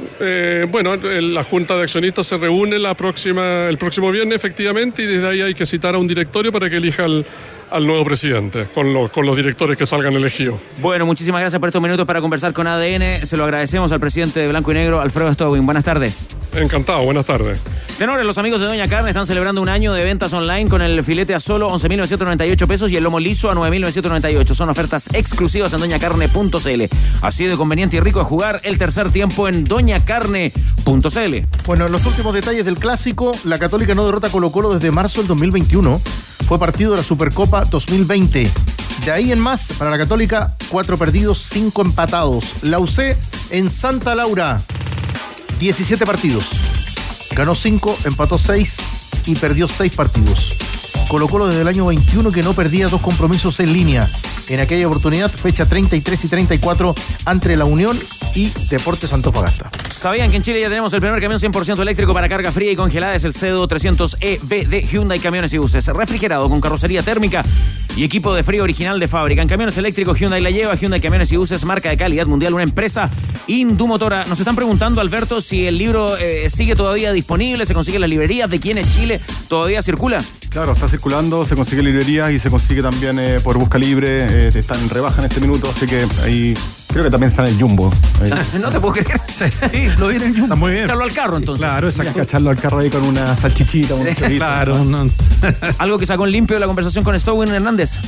Eh, bueno, la Junta de Accionistas se reúne la próxima, el próximo viernes, efectivamente, y desde ahí hay que citar a un directorio para que elija al, al nuevo presidente, con los, con los directores que salgan elegidos. Bueno, muchísimas gracias por estos minutos para conversar con A D N. Se lo agradecemos al presidente de Blanco y Negro, Alfredo Stowin. Buenas tardes. Encantado, buenas tardes. Tenores, los amigos de Doña Carne están celebrando un año de ventas online con el filete a solo once mil novecientos noventa y ocho pesos y el lomo liso a nueve mil novecientos noventa y ocho. Son ofertas exclusivas en doña carne punto c l. Así de conveniente y rico es jugar el tercer tiempo en doña carne punto c l. Bueno, en los últimos detalles del clásico, la Católica no derrota a Colo-Colo desde marzo del dos mil veintiuno. Fue partido de la Supercopa dos mil veinte. De ahí en más, para la Católica, cuatro perdidos, cinco empatados. La U C en Santa Laura, diecisiete partidos. Ganó cinco, empató seis y perdió seis partidos. Colo-Colo desde el año veintiuno que no perdía dos compromisos en línea. En aquella oportunidad, fecha treinta y tres y treinta y cuatro entre La Unión y Deportes Antofagasta. ¿Sabían que en Chile ya tenemos el primer camión cien por ciento eléctrico para carga fría y congelada? Es el C D O trescientos E V de Hyundai Camiones y Buses. Refrigerado con carrocería térmica y equipo de frío original de fábrica. En camiones eléctricos Hyundai la lleva. Hyundai Camiones y Buses, marca de calidad mundial, una empresa indumotora. Nos están preguntando, Alberto, si el libro eh, sigue todavía disponible, se consigue en las librerías. ¿De quién en Chile todavía circula? Claro, está circulando, se consigue en librerías y se consigue también eh, por Busca Libre. Eh, están en rebaja en este minuto, así que ahí creo que también está en el Jumbo. No te puedo creer. Sí, lo viene en Jumbo. Está muy bien. Echarlo al carro, entonces. Claro, exacto. Echarlo al carro ahí con una salchichita, un chorizo. Claro. No. Algo que sacó en limpio de la conversación con Stowin Hernández.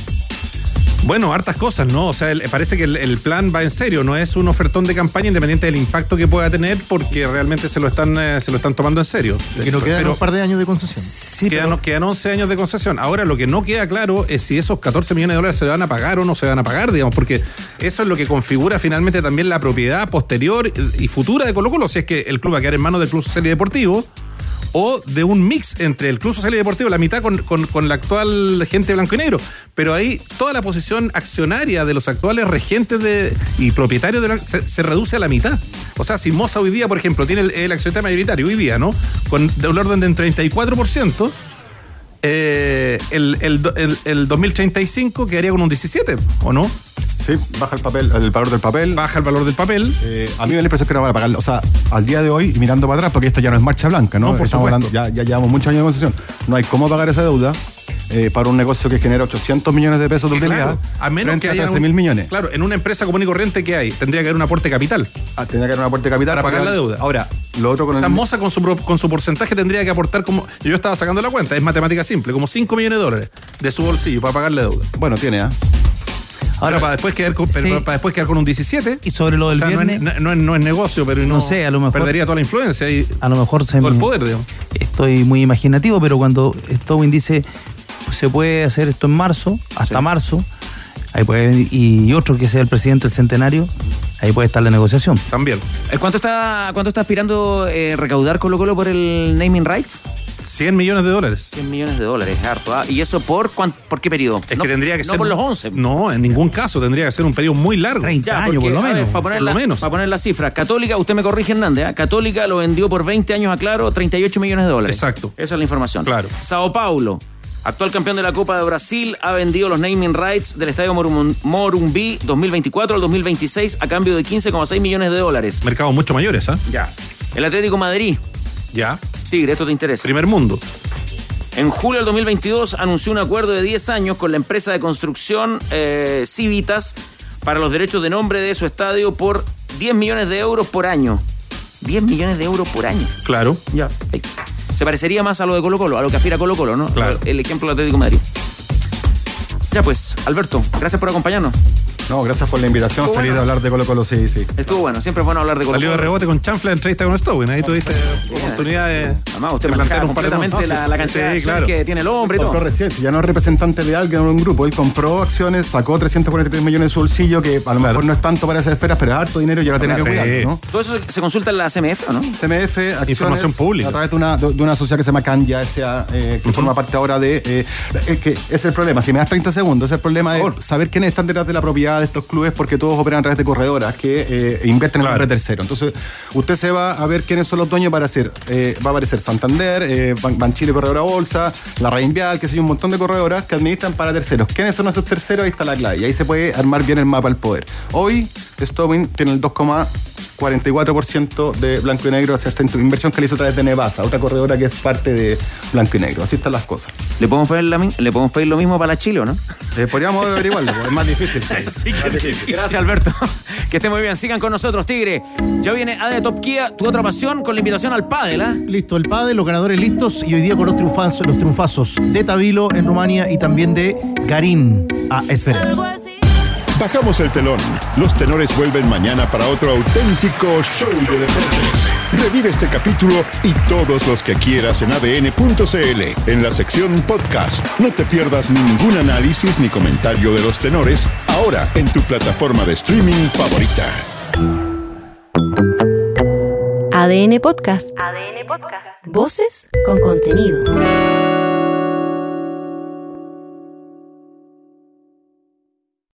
Bueno, hartas cosas, ¿no? O sea, el, parece que el, el plan va en serio, no es un ofertón de campaña independiente del impacto que pueda tener, porque realmente se lo están, eh, se lo están tomando en serio. Que nos quedan pero, un par de años de concesión. Sí, quedan, pero... quedan once años de concesión. Ahora, lo que no queda claro es si esos catorce millones de dólares se van a pagar o no se van a pagar, digamos, porque eso es lo que configura finalmente también la propiedad posterior y futura de Colo-Colo, si es que el club va a quedar en manos del Club Social y Deportivo, o de un mix entre el Club Social y Deportivo, la mitad con, con, con la actual gente de Blanco y Negro. Pero ahí toda la posición accionaria de los actuales regentes de, y propietarios de Blanco, se, se reduce a la mitad. O sea, si Moza hoy día, por ejemplo, tiene el, el accionista mayoritario hoy día, ¿no? Con de un orden de treinta y cuatro por ciento, eh, el, el, el, el dos mil treinta y cinco quedaría con un diecisiete, ¿o no? Sí, baja el papel, el valor del papel. Baja el valor del papel. Eh, a mí me da la impresión que no van a pagar. O sea, al día de hoy, y mirando para atrás, porque esta ya no es marcha blanca, ¿no? No, por Estamos supuesto. hablando, ya, ya llevamos muchos años de concesión. No hay cómo pagar esa deuda eh, para un negocio que genera ochocientos millones de pesos de utilidad. Claro, a menos que haya trece mil millones. Claro, en una empresa común y corriente que hay, tendría que haber un aporte de capital. Ah, tendría que haber un aporte de capital para pagar la deuda. Ahora, lo otro con o sea, el... Moza con su, con su porcentaje tendría que aportar como... Yo estaba sacando la cuenta, es matemática simple, como cinco millones de dólares de su bolsillo para pagar la deuda. Bueno, tiene, ¿ah? ¿eh? Ahora, para después quedar con, sí. para después quedar con un diecisiete. Y sobre lo del o sea, viernes. No es, no, es, no es negocio, pero no, no sé, a lo mejor perdería toda la influencia y a lo mejor se todo me, el poder, digamos. Estoy muy imaginativo, pero cuando Stowin dice pues, se puede hacer esto en marzo, hasta sí. marzo, ahí puede, y otro que sea el presidente del centenario, ahí puede estar la negociación. También. ¿Cuánto está, cuánto está aspirando eh, recaudar Colo-Colo por el naming rights? cien millones de dólares. cien millones de dólares, harto. ¿Ah? ¿Y eso por cuán, por qué periodo? Es no, que tendría que no ser. No por los once. No, en ningún caso tendría que ser un periodo muy largo. treinta ya, años, porque, por lo menos. Ver, para, poner por la, lo menos. para poner las cifras. Católica, usted me corrige, Hernández, ¿eh? Católica lo vendió por veinte años a Claro, treinta y ocho millones de dólares. Exacto. Esa es la información. Claro. Sao Paulo, actual campeón de la Copa de Brasil, ha vendido los naming rights del Estadio Morum, Morumbi dos mil veinticuatro al dos mil veintiséis a cambio de quince coma seis millones de dólares. Mercados mucho mayores, ¿ah? ¿eh? Ya. El Atlético Madrid. Ya. Tigre, esto te interesa. Primer mundo. En julio del dos mil veintidós anunció un acuerdo de diez años con la empresa de construcción eh, Civitas para los derechos de nombre de su estadio por diez millones de euros por año. diez millones de euros por año. Claro. Ya. Se parecería más a lo de Colo-Colo, a lo que aspira Colo-Colo, ¿no? Claro. El ejemplo del Atlético de Madrid. Ya pues, Alberto, gracias por acompañarnos. No, gracias por la invitación. Estuvo Feliz bueno. de hablar de Colo Colo, sí, sí. Estuvo bueno, siempre es bueno hablar de Colo Colo. Salió de rebote con chanfla en entrevista con Stowin. Ahí tuviste oportunidad de. Además, usted de maneja plantear un par de completamente puntos. la, la cantidad de Sí, acciones claro. que tiene el hombre y todo. Compró recién, si ya no es representante de alguien en un grupo. Él compró acciones, sacó trescientos cuarenta y tres millones de su bolsillo, que a lo mejor no es tanto para esas esferas, pero es harto dinero y ahora tiene que Sí. cuidarlo, ¿no? Todo eso se consulta en la C M F, ¿o no? C M F, acciones, Información pública. a través de una, de, de una sociedad que se llama Canya S A, eh, que uh-huh. forma parte ahora de... Eh, es que es el problema, si me das treinta segundos, es el problema de saber quiénes están detrás de la propiedad de estos clubes, porque todos operan a través de corredoras que eh, invierten en el nombre tercero. Entonces, usted se va a ver quiénes son los dueños para hacer. Eh, va a aparecer Santander, eh, Ban- Banchile Corredora Bolsa, la Reinvial, que sé yo, un montón de corredoras que administran para terceros. ¿Quiénes son esos terceros? Ahí está la clave. Y ahí se puede armar bien el mapa del poder. Hoy, Stowin tiene el dos coma cuarenta y cuatro por ciento de Blanco y Negro hacia esta inversión que le hizo a través de Nevasa, otra corredora que es parte de Blanco y Negro. Así están las cosas. ¿Le podemos pedir, la, ¿le podemos pedir lo mismo para la Chile, o no? Eh, podríamos averiguarlo, es más difícil. Eso sí que es difícil. Gracias, Alberto. Que esté muy bien. Sigan con nosotros, Tigre. Ya viene A D N Top Kia, tu otra pasión, con la invitación al pádel, ¿eh? Listo, el pádel, los ganadores listos y hoy día con los triunfazos, los triunfazos de Tavilo en Rumania y también de Garín a Esfera. Bajamos el telón. Los tenores vuelven mañana para otro auténtico show de deportes. Revive este capítulo y todos los que quieras en A D N punto C L, en la sección podcast. No te pierdas ningún análisis ni comentario de los tenores, ahora en tu plataforma de streaming favorita. A D N Podcast. A D N Podcast. Voces con contenido.